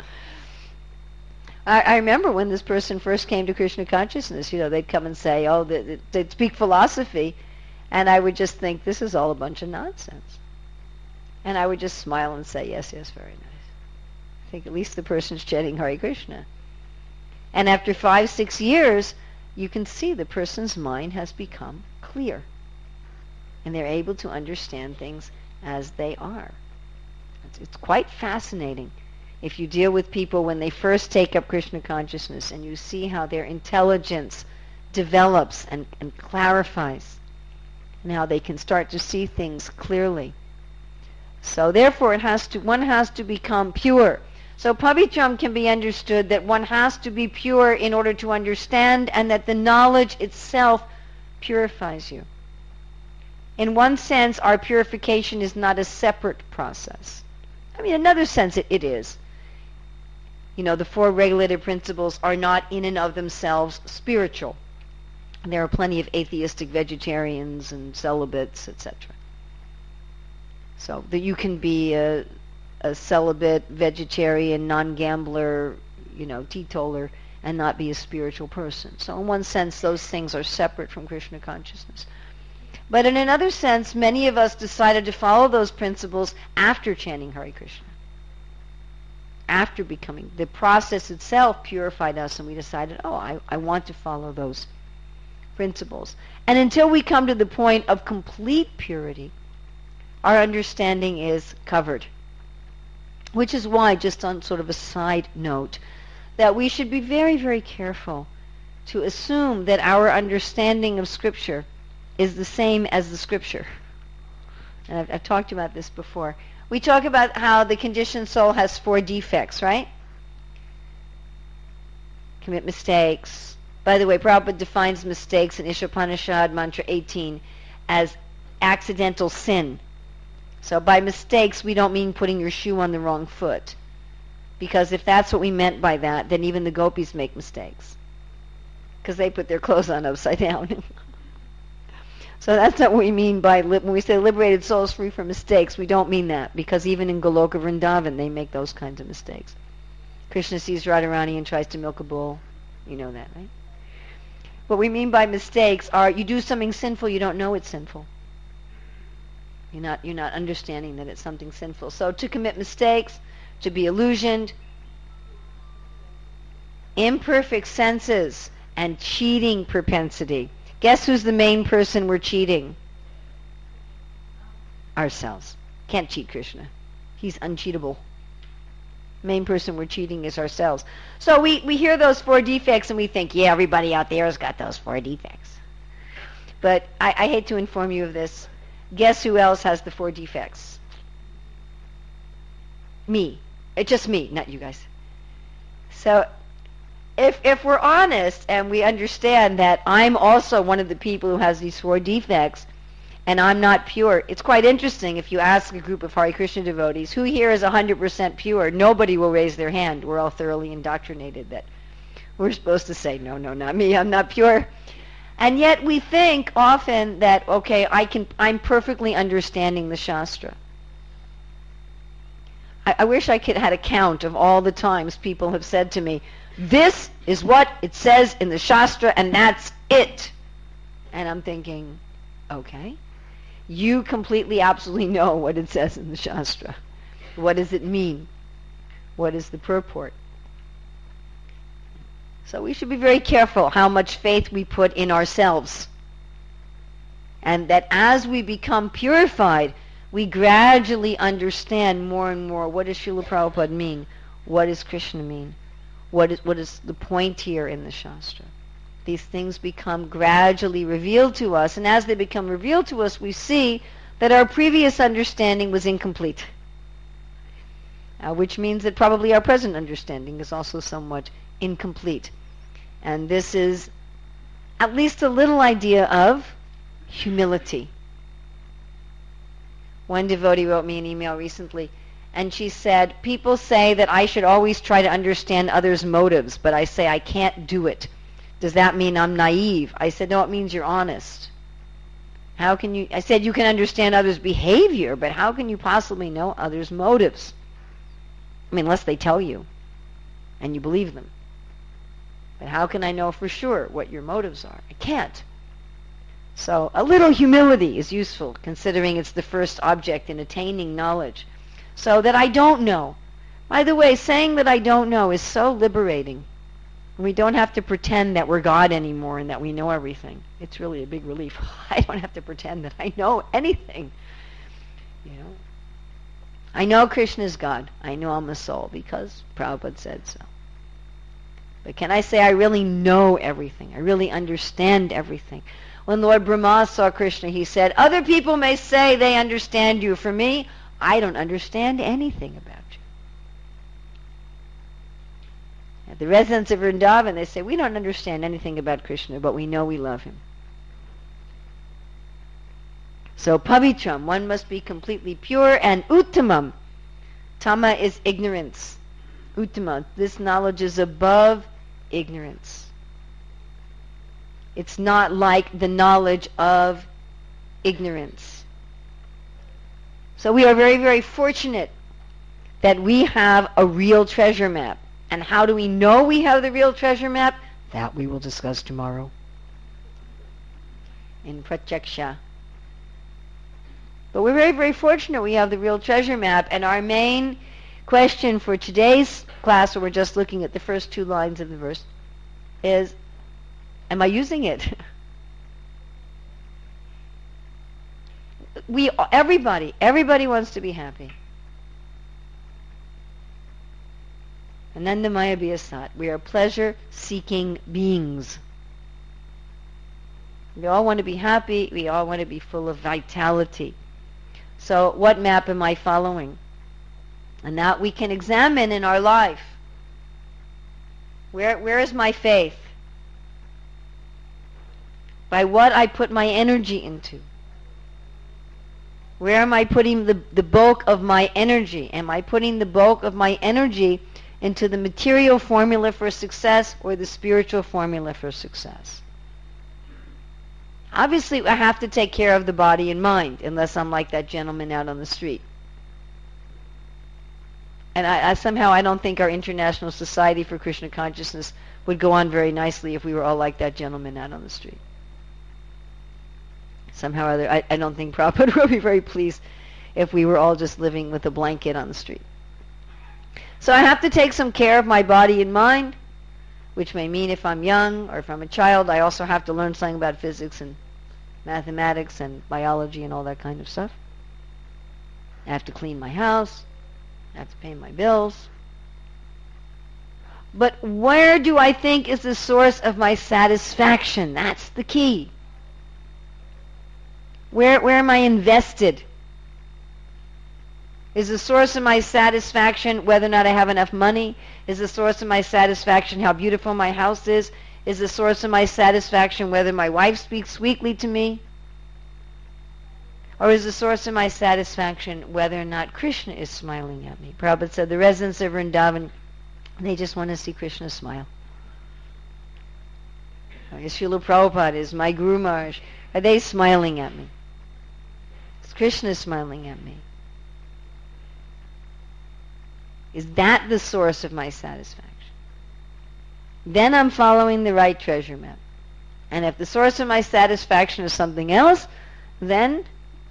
I remember when this person first came to Krishna consciousness, they'd come and say, they'd speak philosophy, and I would just think, this is all a bunch of nonsense. And I would just smile and say, yes, yes, very nice. I think at least the person's chanting Hare Krishna. And after 5, 6 years, you can see the person's mind has become clear. And they're able to understand things as they are. It's quite fascinating if you deal with people when they first take up Krishna consciousness and you see how their intelligence develops and clarifies and how they can start to see things clearly. So therefore one has to become pure. So pavitram can be understood that one has to be pure in order to understand, and that the knowledge itself purifies you. In one sense, our purification is not a separate process. I mean, in another sense it is. You know, the 4 regulative principles are not in and of themselves spiritual. There are plenty of atheistic vegetarians and celibates, etc. So that you can be a celibate, vegetarian, non-gambler, teetotaler, and not be a spiritual person. So in one sense, those things are separate from Krishna consciousness. But in another sense, many of us decided to follow those principles after chanting Hare Krishna. After becoming, the process itself purified us, and we decided, I want to follow those principles. And until we come to the point of complete purity, our understanding is covered. Which is why, just on sort of a side note, that we should be very, very careful to assume that our understanding of Scripture is the same as the Scripture. And I've talked about this before. We talk about how the conditioned soul has 4 defects, right? Commit mistakes. By the way, Prabhupada defines mistakes in Ishopanishad Mantra 18 as accidental sin. So by mistakes, we don't mean putting your shoe on the wrong foot. Because if that's what we meant by that, then even the gopis make mistakes. Because they put their clothes on upside down. So that's not what we mean by, when we say liberated souls free from mistakes, we don't mean that. Because even in Goloka Vrindavan, they make those kinds of mistakes. Krishna sees Radharani and tries to milk a bull. You know that, right? What we mean by mistakes are, you do something sinful, you don't know it's sinful. You're not understanding that it's something sinful. So to commit mistakes, to be illusioned, imperfect senses, and cheating propensity. Guess who's the main person we're cheating? Ourselves. Can't cheat Krishna. He's uncheatable. Main person we're cheating is ourselves. So we hear those 4 defects and we think, yeah, everybody out there has got those 4 defects. But I hate to inform you of this. Guess who else has the 4 defects? Me. It's just me, not you guys. So if we're honest and we understand that I'm also one of the people who has these 4 defects and I'm not pure, it's quite interesting if you ask a group of Hare Krishna devotees, who here is 100% pure? Nobody will raise their hand. We're all thoroughly indoctrinated that we're supposed to say, no, not me, I'm not pure. And yet we think often that, okay, I'm perfectly understanding the Shastra. I wish I could had a count of all the times people have said to me, this is what it says in the Shastra and that's it. And I'm thinking, okay, you completely, absolutely know what it says in the Shastra. What does it mean? What is the purport? So we should be very careful how much faith we put in ourselves. And that as we become purified, we gradually understand more and more, what does Srila Prabhupada mean? What does Krishna mean? What is the point here in the Shastra? These things become gradually revealed to us, and as they become revealed to us, we see that our previous understanding was incomplete. Which means that probably our present understanding is also somewhat incomplete. And this is at least a little idea of humility. One devotee wrote me an email recently, and she said, people say that I should always try to understand others' motives, but I say I can't do it. Does that mean I'm naive? I said, no, it means you're honest. How can you, I said, you can understand others' behavior, but how can you possibly know others' motives? I mean, unless they tell you, and you believe them. But how can I know for sure what your motives are? I can't. So a little humility is useful, considering it's the first object in attaining knowledge. So that I don't know. By the way, saying that I don't know is so liberating. We don't have to pretend that we're God anymore and that we know everything. It's really a big relief. I don't have to pretend that I know anything. You know, I know Krishna is God. I know I'm a soul because Prabhupada said so. But can I say I really know everything? I really understand everything? When Lord Brahma saw Krishna, he said, other people may say they understand you. For me, I don't understand anything about you. At the residents of Vrindavan, they say, we don't understand anything about Krishna, but we know we love him. So pavitram, one must be completely pure, and uttamam, tama is ignorance. Uttama, this knowledge is above ignorance. It's not like the knowledge of ignorance. So we are very, very fortunate that we have a real treasure map. And how do we know we have the real treasure map? That we will discuss tomorrow in Pratyaksha. But we're very, very fortunate we have the real treasure map, and our main question for today's class, where we're just looking at the first 2 lines of the verse, is, am I using it? Everybody wants to be happy. Anandamaya Bhyasat. We are pleasure-seeking beings. We all want to be happy. We all want to be full of vitality. So what map am I following? And that we can examine in our life. Where is my faith? By what I put my energy into. Where am I putting the bulk of my energy? Am I putting the bulk of my energy into the material formula for success or the spiritual formula for success? Obviously, I have to take care of the body and mind, unless I'm like that gentleman out on the street. And I somehow I don't think our International Society for Krishna Consciousness would go on very nicely if we were all like that gentleman out on the street. Somehow or other, I don't think Prabhupada would be very pleased if we were all just living with a blanket on the street. So I have to take some care of my body and mind, which may mean if I'm young or if I'm a child, I also have to learn something about physics and mathematics and biology and all that kind of stuff. I have to clean my house. I have to pay my bills. But where do I think is the source of my satisfaction? That's the key. Where am I invested? Is the source of my satisfaction whether or not I have enough money? Is the source of my satisfaction how beautiful my house is? Is the source of my satisfaction whether my wife speaks sweetly to me? Or is the source of my satisfaction whether or not Krishna is smiling at me? Prabhupada said the residents of Vrindavan, they just want to see Krishna smile. Is Srila Prabhupada, is my Guru Maharaj, are they smiling at me? Is Krishna smiling at me? Is that the source of my satisfaction? Then I'm following the right treasure map. And if the source of my satisfaction is something else, then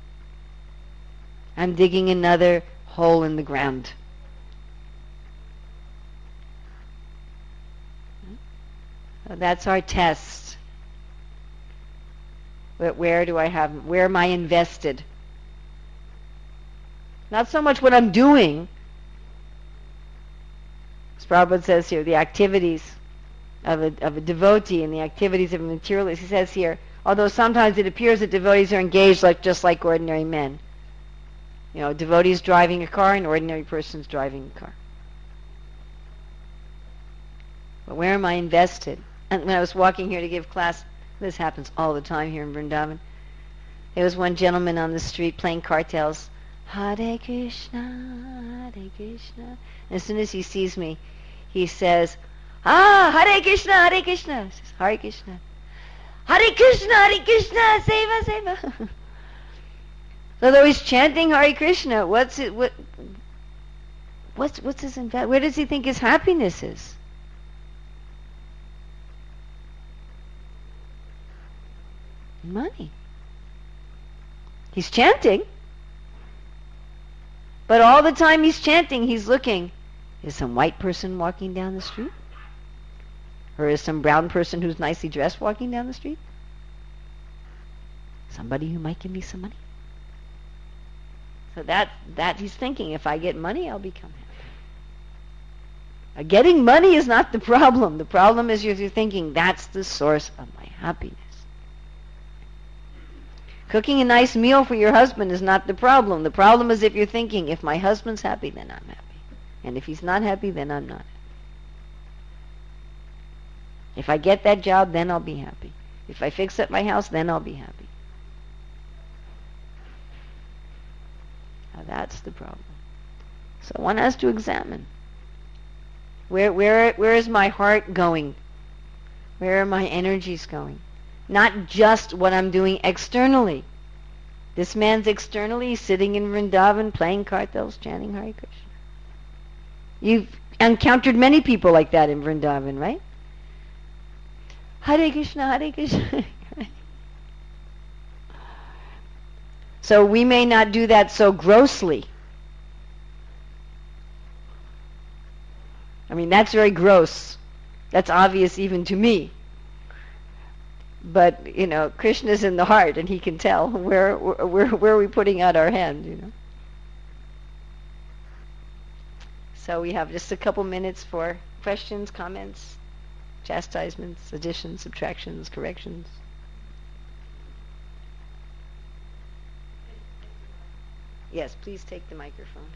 I'm digging another hole in the ground. So that's our test. But where am I invested? Not so much what I'm doing. As Prabhupada says here, the activities of a devotee and the activities of a materialist. He says here, although sometimes it appears that devotees are engaged just like ordinary men. You know, devotees driving a car, an ordinary person's driving a car. But where am I invested? And when I was walking here to give class, this happens all the time here in Vrindavan. There was one gentleman on the street playing cartels. Hare Krishna, Hare Krishna. And as soon as he sees me, he says, Hare Krishna, Hare Krishna. He says, Hare Krishna. Hare Krishna, Hare Krishna, Seva, Seva. So though he's chanting Hare Krishna, what's his where does he think his happiness is? Money. He's chanting. But all the time he's chanting, he's looking. Is some white person walking down the street? Or is some brown person who's nicely dressed walking down the street? Somebody who might give me some money. So that he's thinking, if I get money, I'll become happy. Getting money is not the problem. The problem is if you're thinking, that's the source of my happiness. Cooking a nice meal for your husband is not the problem. The problem is if you're thinking, if my husband's happy, then I'm happy. And if he's not happy, then I'm not happy. If I get that job, then I'll be happy. If I fix up my house, then I'll be happy. Now that's the problem. So one has to examine. Where is my heart going? Where are my energies going? Not just what I'm doing externally. This man's externally sitting in Vrindavan playing kartals, chanting Hare Krishna. You've encountered many people like that in Vrindavan, right? Hare Krishna, Hare Krishna. So we may not do that so grossly. I mean, that's very gross. That's obvious even to me. But, Krishna's in the heart, and he can tell where are we putting out our hand, So we have just a couple minutes for questions, comments, chastisements, additions, subtractions, corrections. Yes, please take the microphone.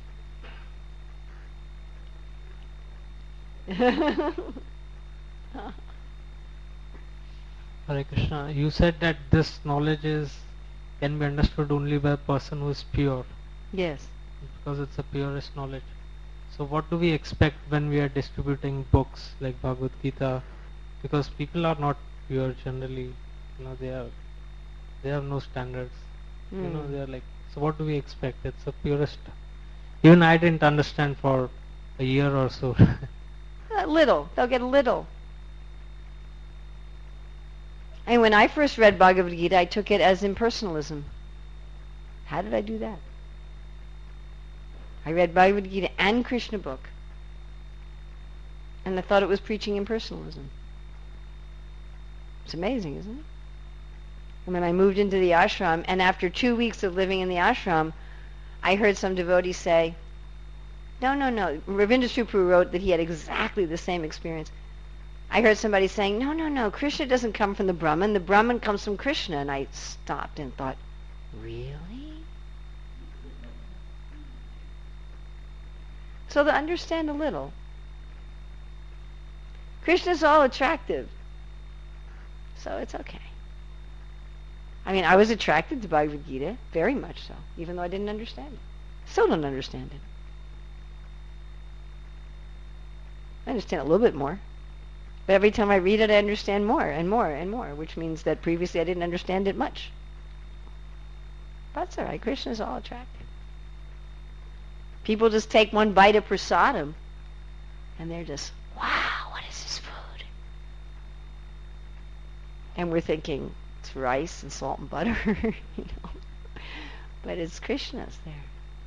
Hare Krishna, you said that this knowledge can be understood only by a person who is pure. Yes. Because it's the purest knowledge. So what do we expect when we are distributing books like Bhagavad Gita? Because people are not pure generally. They have no standards. They are like, so what do we expect? It's the purest. Even I didn't understand for a year or so. A little. They'll get a little. And when I first read Bhagavad Gita, I took it as impersonalism. How did I do that? I read Bhagavad Gita and Krishna book, and I thought it was preaching impersonalism. It's amazing, isn't it? And when I moved into the ashram, and after 2 weeks of living in the ashram, I heard some devotee say, no. Ravindra Suprabhu wrote that he had exactly the same experience. I heard somebody saying, no, Krishna doesn't come from the Brahman comes from Krishna. And I stopped and thought, really? So to understand a little, Krishna's all attractive, so it's okay. I mean, I was attracted to Bhagavad Gita, very much so, even though I didn't understand it. Still don't understand it. I understand a little bit more. But every time I read it, I understand more and more and more, which means that previously I didn't understand it much. But that's all right. Krishna's all attractive. People just take one bite of prasadam, and they're just, wow, what is this food? And we're thinking, it's rice and salt and butter, But it's Krishna's there.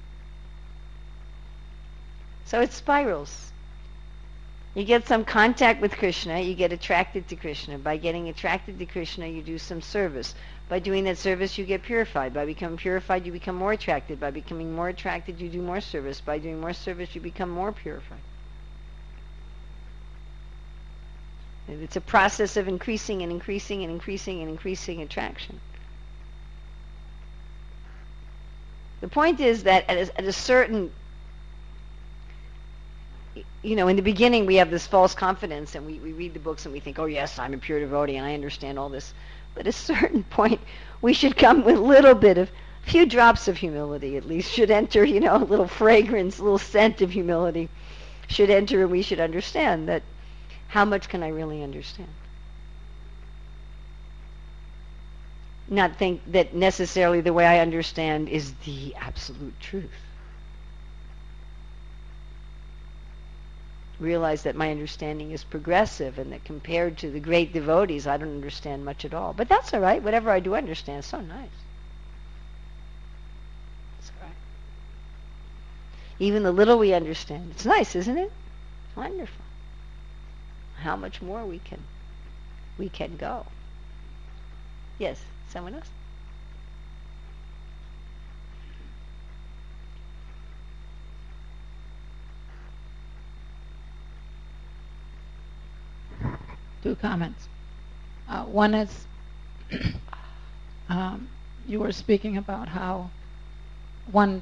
So it spirals. You get some contact with Krishna, you get attracted to Krishna. By getting attracted to Krishna, you do some service. By doing that service, you get purified. By becoming purified, you become more attracted. By becoming more attracted, you do more service. By doing more service, you become more purified. It's a process of increasing and increasing and increasing and increasing attraction. The point is that at a certain, in the beginning we have this false confidence, and we read the books and we think, oh yes, I'm a pure devotee and I understand all this. But at a certain point, we should come with a little bit of, a few drops of humility at least should enter, a little fragrance, a little scent of humility should enter, and we should understand that how much can I really understand? Not think that necessarily the way I understand is the absolute truth. realize that my understanding is progressive and that compared to the great devotees, I don't understand much at all. But that's all right. Whatever I do understand is so nice. It's all right. Even the little we understand, it's nice, isn't it? It's wonderful. How much more we can go. Yes, someone else? Two comments. One is, you were speaking about how one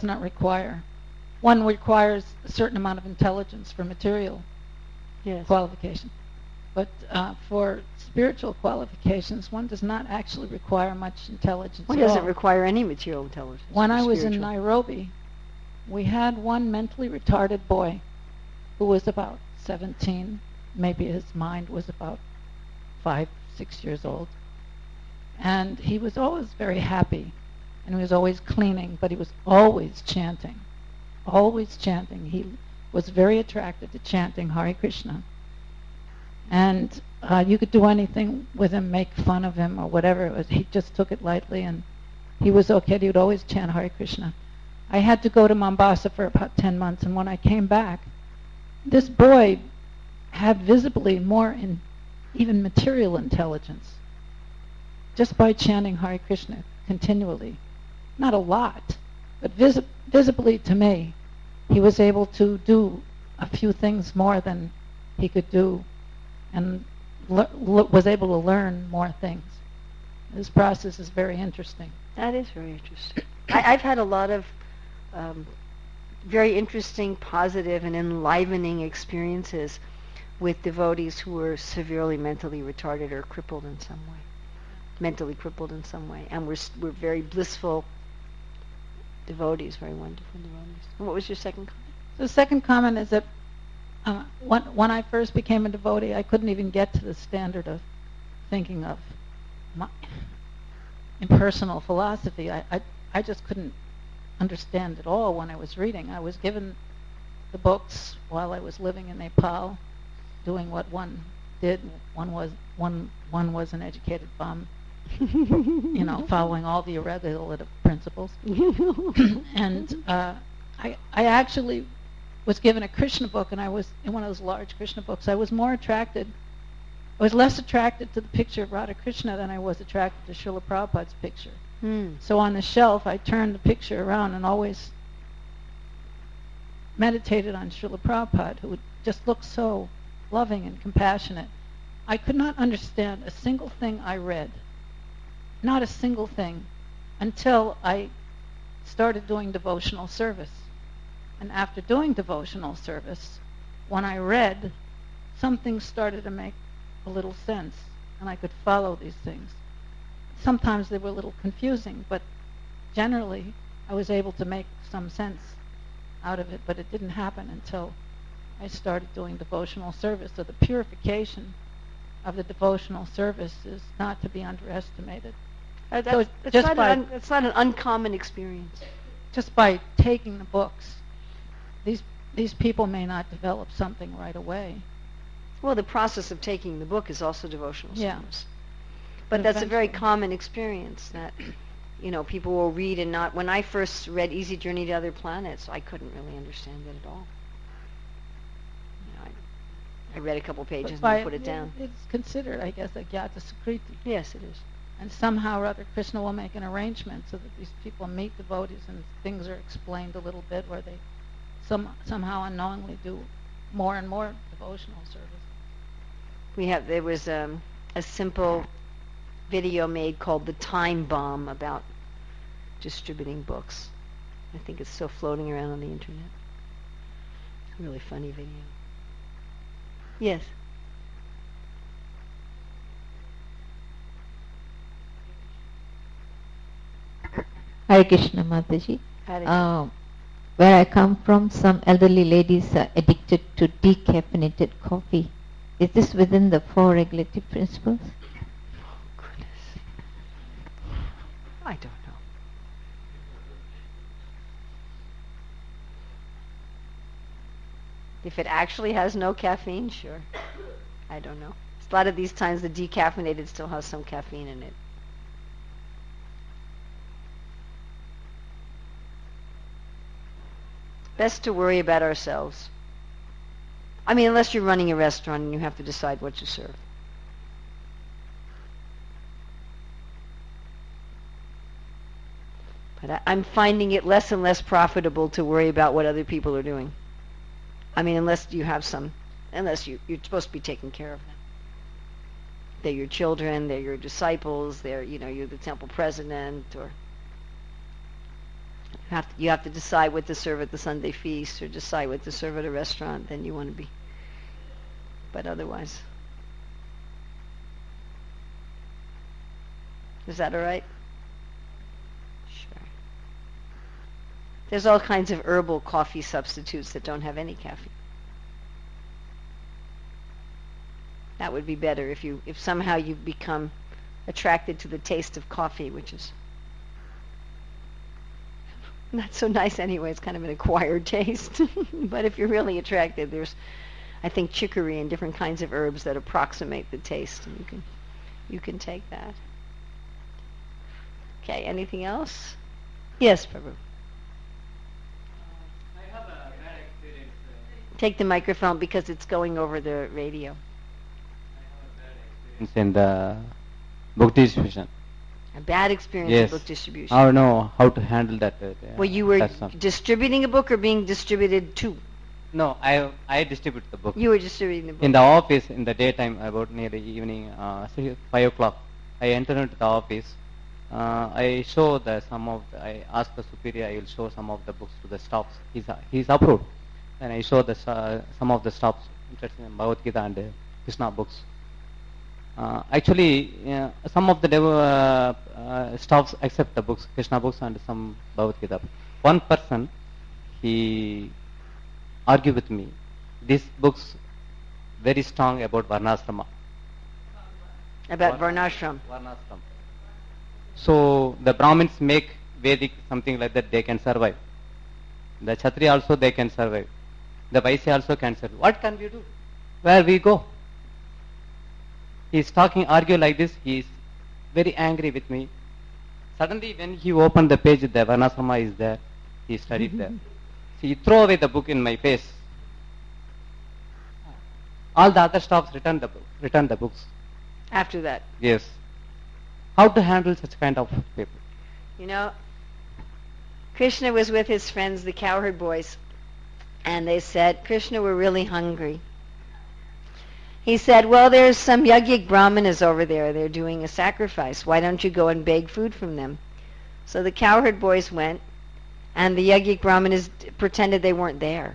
requires a certain amount of intelligence for material qualification. But for spiritual qualifications, one does not actually require much intelligence One at all. doesn't require any material intelligence. When I was in Nairobi, we had one mentally retarded boy who was about 17. Maybe his mind was about 5, 6 years old. And he was always very happy. And he was always cleaning, but he was always chanting. Always chanting. He was very attracted to chanting Hare Krishna. And you could do anything with him, make fun of him or whatever it was. He just took it lightly and he was okay. He would always chant Hare Krishna. I had to go to Mombasa for about 10 months, and when I came back, this boy had visibly more in even material intelligence just by chanting Hare Krishna continually. Not a lot, but visibly to me, he was able to do a few things more than he could do and was able to learn more things. This process is very interesting. That is very interesting. I've had a lot of very interesting, positive, and enlivening experiences with devotees who were severely mentally retarded or crippled in some way, mentally crippled in some way, and were very blissful devotees, very wonderful devotees. And what was your second comment? The second comment is that when I first became a devotee, I couldn't even get to the standard of thinking of impersonal philosophy. I just couldn't understand it all when I was reading. I was given the books while I was living in Nepal, doing what one did. One was an educated bum, following all the irregulative principles. And I actually was given a Krishna book, and I was in one of those large Krishna books. I was less attracted to the picture of Radha Krishna than I was attracted to Srila Prabhupada's picture. So on the shelf, I turned the picture around and always meditated on Srila Prabhupada, who just looked so loving and compassionate. I could not understand a single thing I read, not a single thing, until I started doing devotional service. And after doing devotional service, when I read, something started to make a little sense, and I could follow these things. Sometimes they were a little confusing, but generally I was able to make some sense out of it, but it didn't happen until I started doing devotional service. So the purification of the devotional service is not to be underestimated. It's not an uncommon experience. Just by taking the books, these people may not develop something right away. Well, the process of taking the book is also devotional service. But that's a very common experience that, people will read and not. When I first read Easy Journey to Other Planets, I couldn't really understand it at all. I read a couple pages and put it down. It's considered, I guess, a Gyata Sukriti. Yes, it is. And somehow or other, Krishna will make an arrangement so that these people meet devotees and things are explained a little bit, where they somehow unknowingly do more and more devotional service. There was a simple video made called The Time Bomb about distributing books. I think it's still floating around on the internet. It's a really funny video. Yes. Hare Krishna, Mataji. Where I come from, some elderly ladies are addicted to decaffeinated coffee. Is this within the 4 regulative principles? Oh, goodness. I don't know. If it actually has no caffeine, sure. I don't know. A lot of these times the decaffeinated still has some caffeine in it. Best to worry about ourselves. I mean, unless you're running a restaurant and you have to decide what to serve. But I'm finding it less and less profitable to worry about what other people are doing. I mean, unless you're supposed to be taking care of them. They're your children, they're your disciples, you're the temple president, or you have to decide what to serve at the Sunday feast or decide what to serve at a restaurant, then you want to be. But otherwise. Is that all right? Sure. There's all kinds of herbal coffee substitutes that don't have any caffeine. That would be better if somehow you become attracted to the taste of coffee, which is not so nice anyway. It's kind of an acquired taste. But if you're really attracted, there's, I think, chicory and different kinds of herbs that approximate the taste, and you can take that. Okay, anything else? Yes, Prabhu. I have a bad experience. Take the microphone because it's going over the radio. In the book distribution. A bad experience Yes. in book distribution. I don't know how to handle that. Well, you were that's all. distributing a book or being distributed to? No, I distribute the book. You were distributing the book. In the office, in the daytime, about near the evening, say 5 o'clock, I enter into the office. I show I ask the superior, I will show some of the books to the staffs. He's approved. And I show some of the staffs interested in Bhagavad Gita and Krishna books. Actually, some of the staffs accept the books, Krishna books and some Bhagavad Gita. One person, he argued with me. These books very strong about Varnashrama. About Varnashram. Varnashram. So the Brahmins make Vedic something like that, they can survive. The Kshatriya also they can survive. The Vaisya also can survive. What can we do? Where we go? He is argue like this, he is very angry with me. Suddenly when he opened the page, the Varnashrama is there. He studied there. So he threw away the book in my face. All the other staffs returned the books. After that. Yes. How to handle such kind of people? You know, Krishna was with his friends, the cowherd boys, and they said, Krishna, we're really hungry. He said, well, there's some Yajnik Brahmanas over there. They're doing a sacrifice. Why don't you go and beg food from them? So the cowherd boys went, and the Yajnik Brahmanas pretended they weren't there.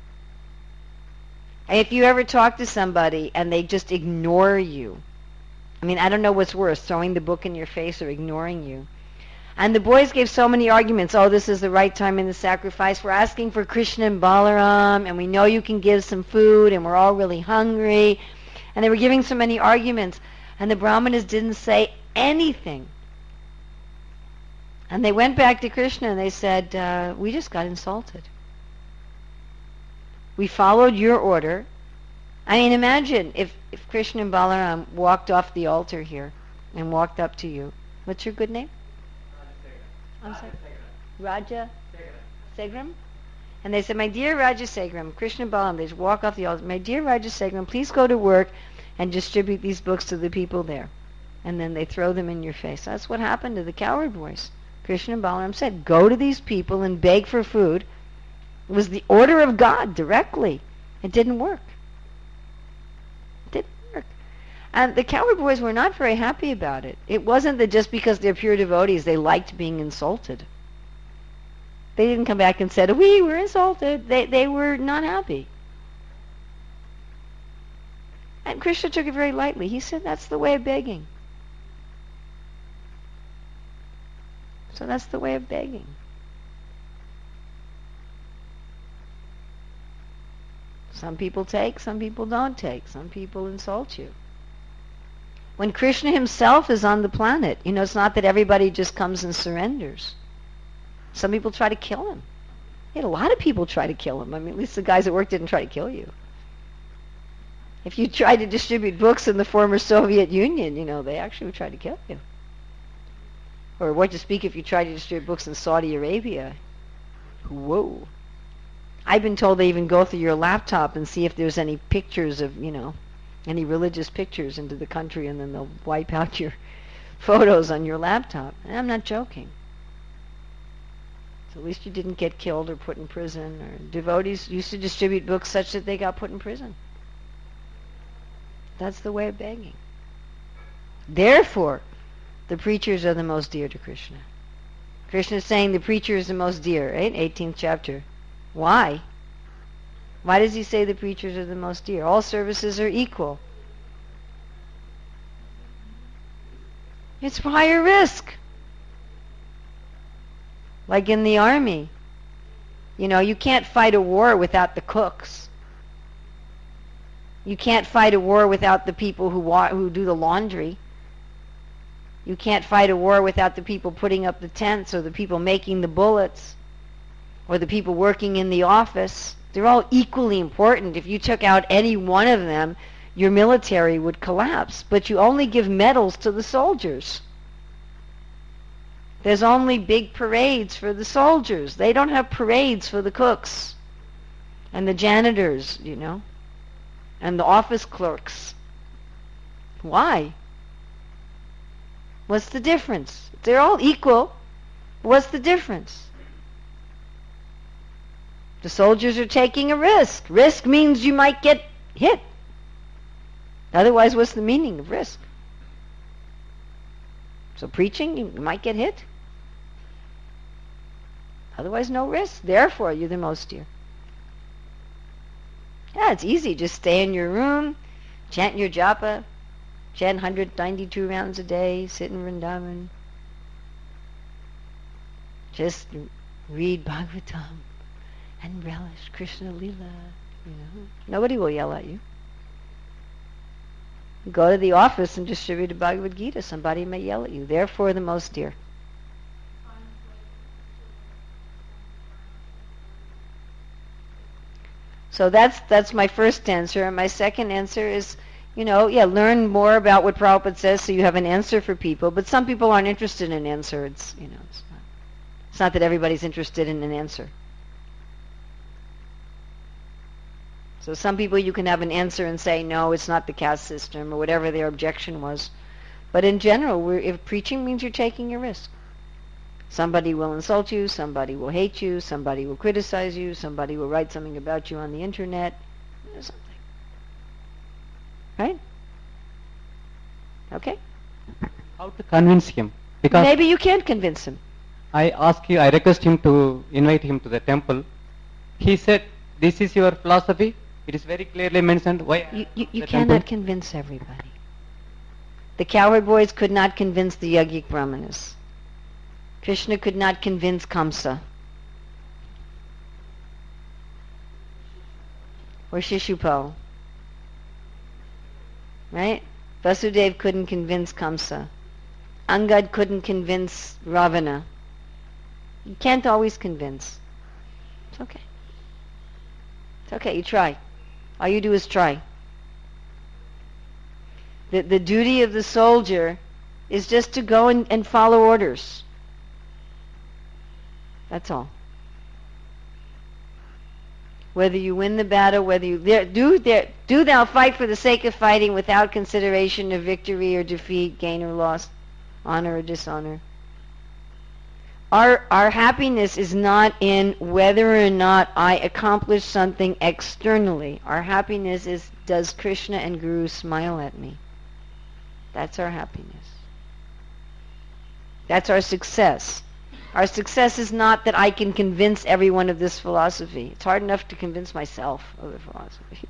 And if you ever talk to somebody and they just ignore you, I mean, I don't know what's worse, throwing the book in your face or ignoring you. And the boys gave so many arguments. Oh, this is the right time in the sacrifice. We're asking for Krishna and Balaram, and we know you can give some food, and we're all really hungry. And they were giving so many arguments, and the Brahmanas didn't say anything. And they went back to Krishna, and they said, we just got insulted. We followed your order. I mean, imagine if Krishna and Balaram walked off the altar here and walked up to you. What's your good name? I'm sorry. Raja Segram? And they said, my dear Raja Segram, Krishna and Balaram, they just walk off the altar. My dear Raja Segram, please go to work and distribute these books to the people there. And then they throw them in your face. That's what happened to the cowherd boys. Krishna and Balaram said, go to these people and beg for food. It was the order of God directly. It didn't work. It didn't work. And the cowherd boys were not very happy about it. It wasn't that just because they're pure devotees, they liked being insulted. They didn't come back and said, we were insulted. They were not happy. And Krishna took it very lightly. He said, that's the way of begging. So that's the way of begging. Some people take, some people don't take. Some people insult you. When Krishna himself is on the planet, it's not that everybody just comes and surrenders. Some people try to kill him. He had a lot of people try to kill him. I mean, at least the guys at work didn't try to kill you. If you tried to distribute books in the former Soviet Union, they actually would try to kill you. Or what to speak if you tried to distribute books in Saudi Arabia. Whoa. I've been told they even go through your laptop and see if there's any pictures of, any religious pictures into the country, and then they'll wipe out your photos on your laptop. And I'm not joking. So at least you didn't get killed or put in prison. Or devotees used to distribute books such that they got put in prison. That's the way of begging. Therefore, the preachers are the most dear to Krishna. Krishna is saying the preacher is the most dear, right? 18th chapter. Why? Why does he say the preachers are the most dear? All services are equal. It's higher risk. Like in the army. You can't fight a war without the cooks. You can't fight a war without the people who do the laundry. You can't fight a war without the people putting up the tents, or the people making the bullets, or the people working in the office. They're all equally important. If you took out any one of them, your military would collapse. But you only give medals to the soldiers. There's only big parades for the soldiers. They don't have parades for the cooks and the janitors, and the office clerks. Why? What's the difference? They're all equal. What's the difference? The soldiers are taking a risk. Risk means you might get hit. Otherwise, what's the meaning of risk? So preaching, you might get hit. Otherwise, no risk. Therefore, you're the most dear. Yeah, it's easy. Just stay in your room, chant your japa, chant 192 rounds a day, sit in Vrindavan. Just read Bhagavatam and relish Krishna Lila. Nobody will yell at you. Go to the office and distribute a Bhagavad Gita. Somebody may yell at you. Therefore, the most dear. So that's my first answer. And my second answer is, learn more about what Prabhupada says so you have an answer for people. But some people aren't interested in an answer. It's not that everybody's interested in an answer. So some people you can have an answer and say, no, it's not the caste system, or whatever their objection was. But in general, if preaching means you're taking a risk. Somebody will insult you, somebody will hate you, somebody will criticize you, somebody will write something about you on the internet, something. Right? Okay? How to convince him? Because maybe you can't convince him. I request him to invite him to the temple. He said, this is your philosophy. It is very clearly mentioned. Why? You cannot convince everybody. The cowherd boys could not convince the yogic brahmanas. Krishna could not convince Kamsa or Shishupal. Right? Vasudev couldn't convince Kamsa. Angad couldn't convince Ravana. You can't always convince. It's okay. It's okay, you try. All you do is try. The duty of the soldier is just to go and follow orders. That's all. Whether you win the battle, whether you do thou fight for the sake of fighting without consideration of victory or defeat, gain or loss, honor or dishonor. Our happiness is not in whether or not I accomplish something externally. Our happiness is, does Krishna and Guru smile at me? That's our happiness. That's our success. Our success is not that I can convince everyone of this philosophy. It's hard enough to convince myself of the philosophy.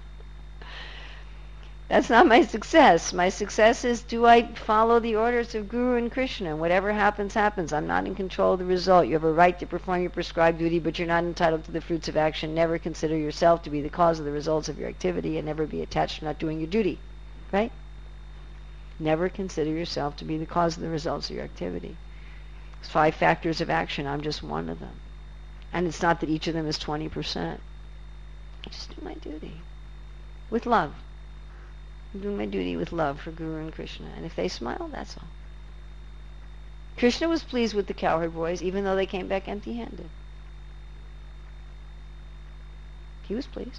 That's not my success. My success is, do I follow the orders of Guru and Krishna? Whatever happens, happens. I'm not in control of the result. You have a right to perform your prescribed duty, but you're not entitled to the fruits of action. Never consider yourself to be the cause of the results of your activity, and never be attached to not doing your duty. Right? Never consider yourself to be the cause of the results of your activity. There's 5 factors of action. I'm just one of them. And it's not that each of them is 20%. I just do my duty with love. I'm doing my duty with love for Guru and Krishna. And if they smile, that's all. Krishna was pleased with the cowherd boys, even though they came back empty-handed. He was pleased.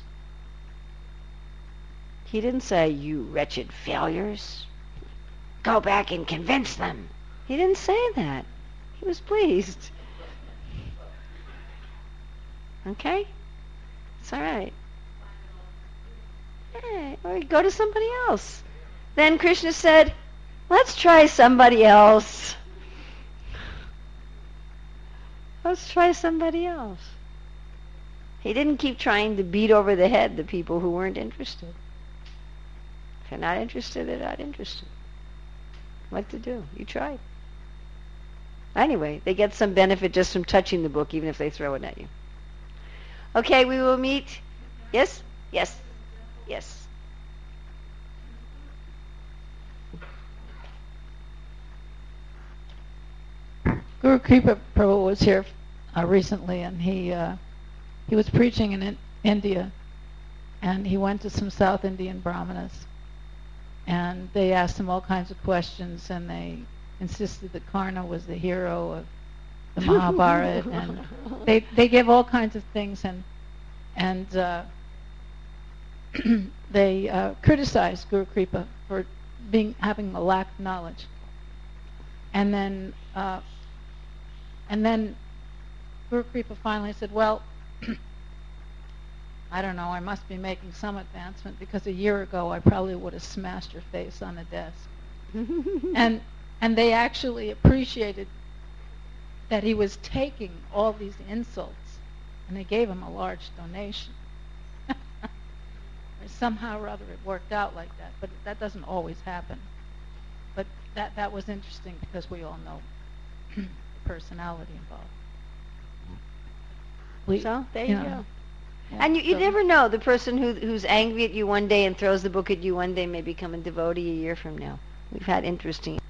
He didn't say, "You wretched failures, go back and convince them." He didn't say that. He was pleased. Okay? It's all right. Hey, or go to somebody else. Then Krishna said, "Let's try somebody else. Let's try somebody else." He didn't keep trying to beat over the head the people who weren't interested. If they're not interested, they're not interested. What to do? You tried. Anyway, they get some benefit just from touching the book, even if they throw it at you. Okay, we will meet. Yes? Yes. Yes. Guru Kripa Prabhu was here recently, and he was preaching in India, and he went to some South Indian brahmanas, and they asked him all kinds of questions, and they insisted that Karna was the hero of the Mahabharata, and they gave all kinds of things, and they criticized Guru Kripa for having a lack of knowledge, and then Guru Kripa finally said, "Well, I don't know, I must be making some advancement, because a year ago I probably would have smashed your face on the desk." And they actually appreciated that he was taking all these insults, and they gave him a large donation. Somehow or other it worked out like that, but that doesn't always happen. But that was interesting, because we all know the personality involved. So there you go. Yeah, and you never know. The person who's angry at you one day and throws the book at you one day may become a devotee a year from now. We've had interesting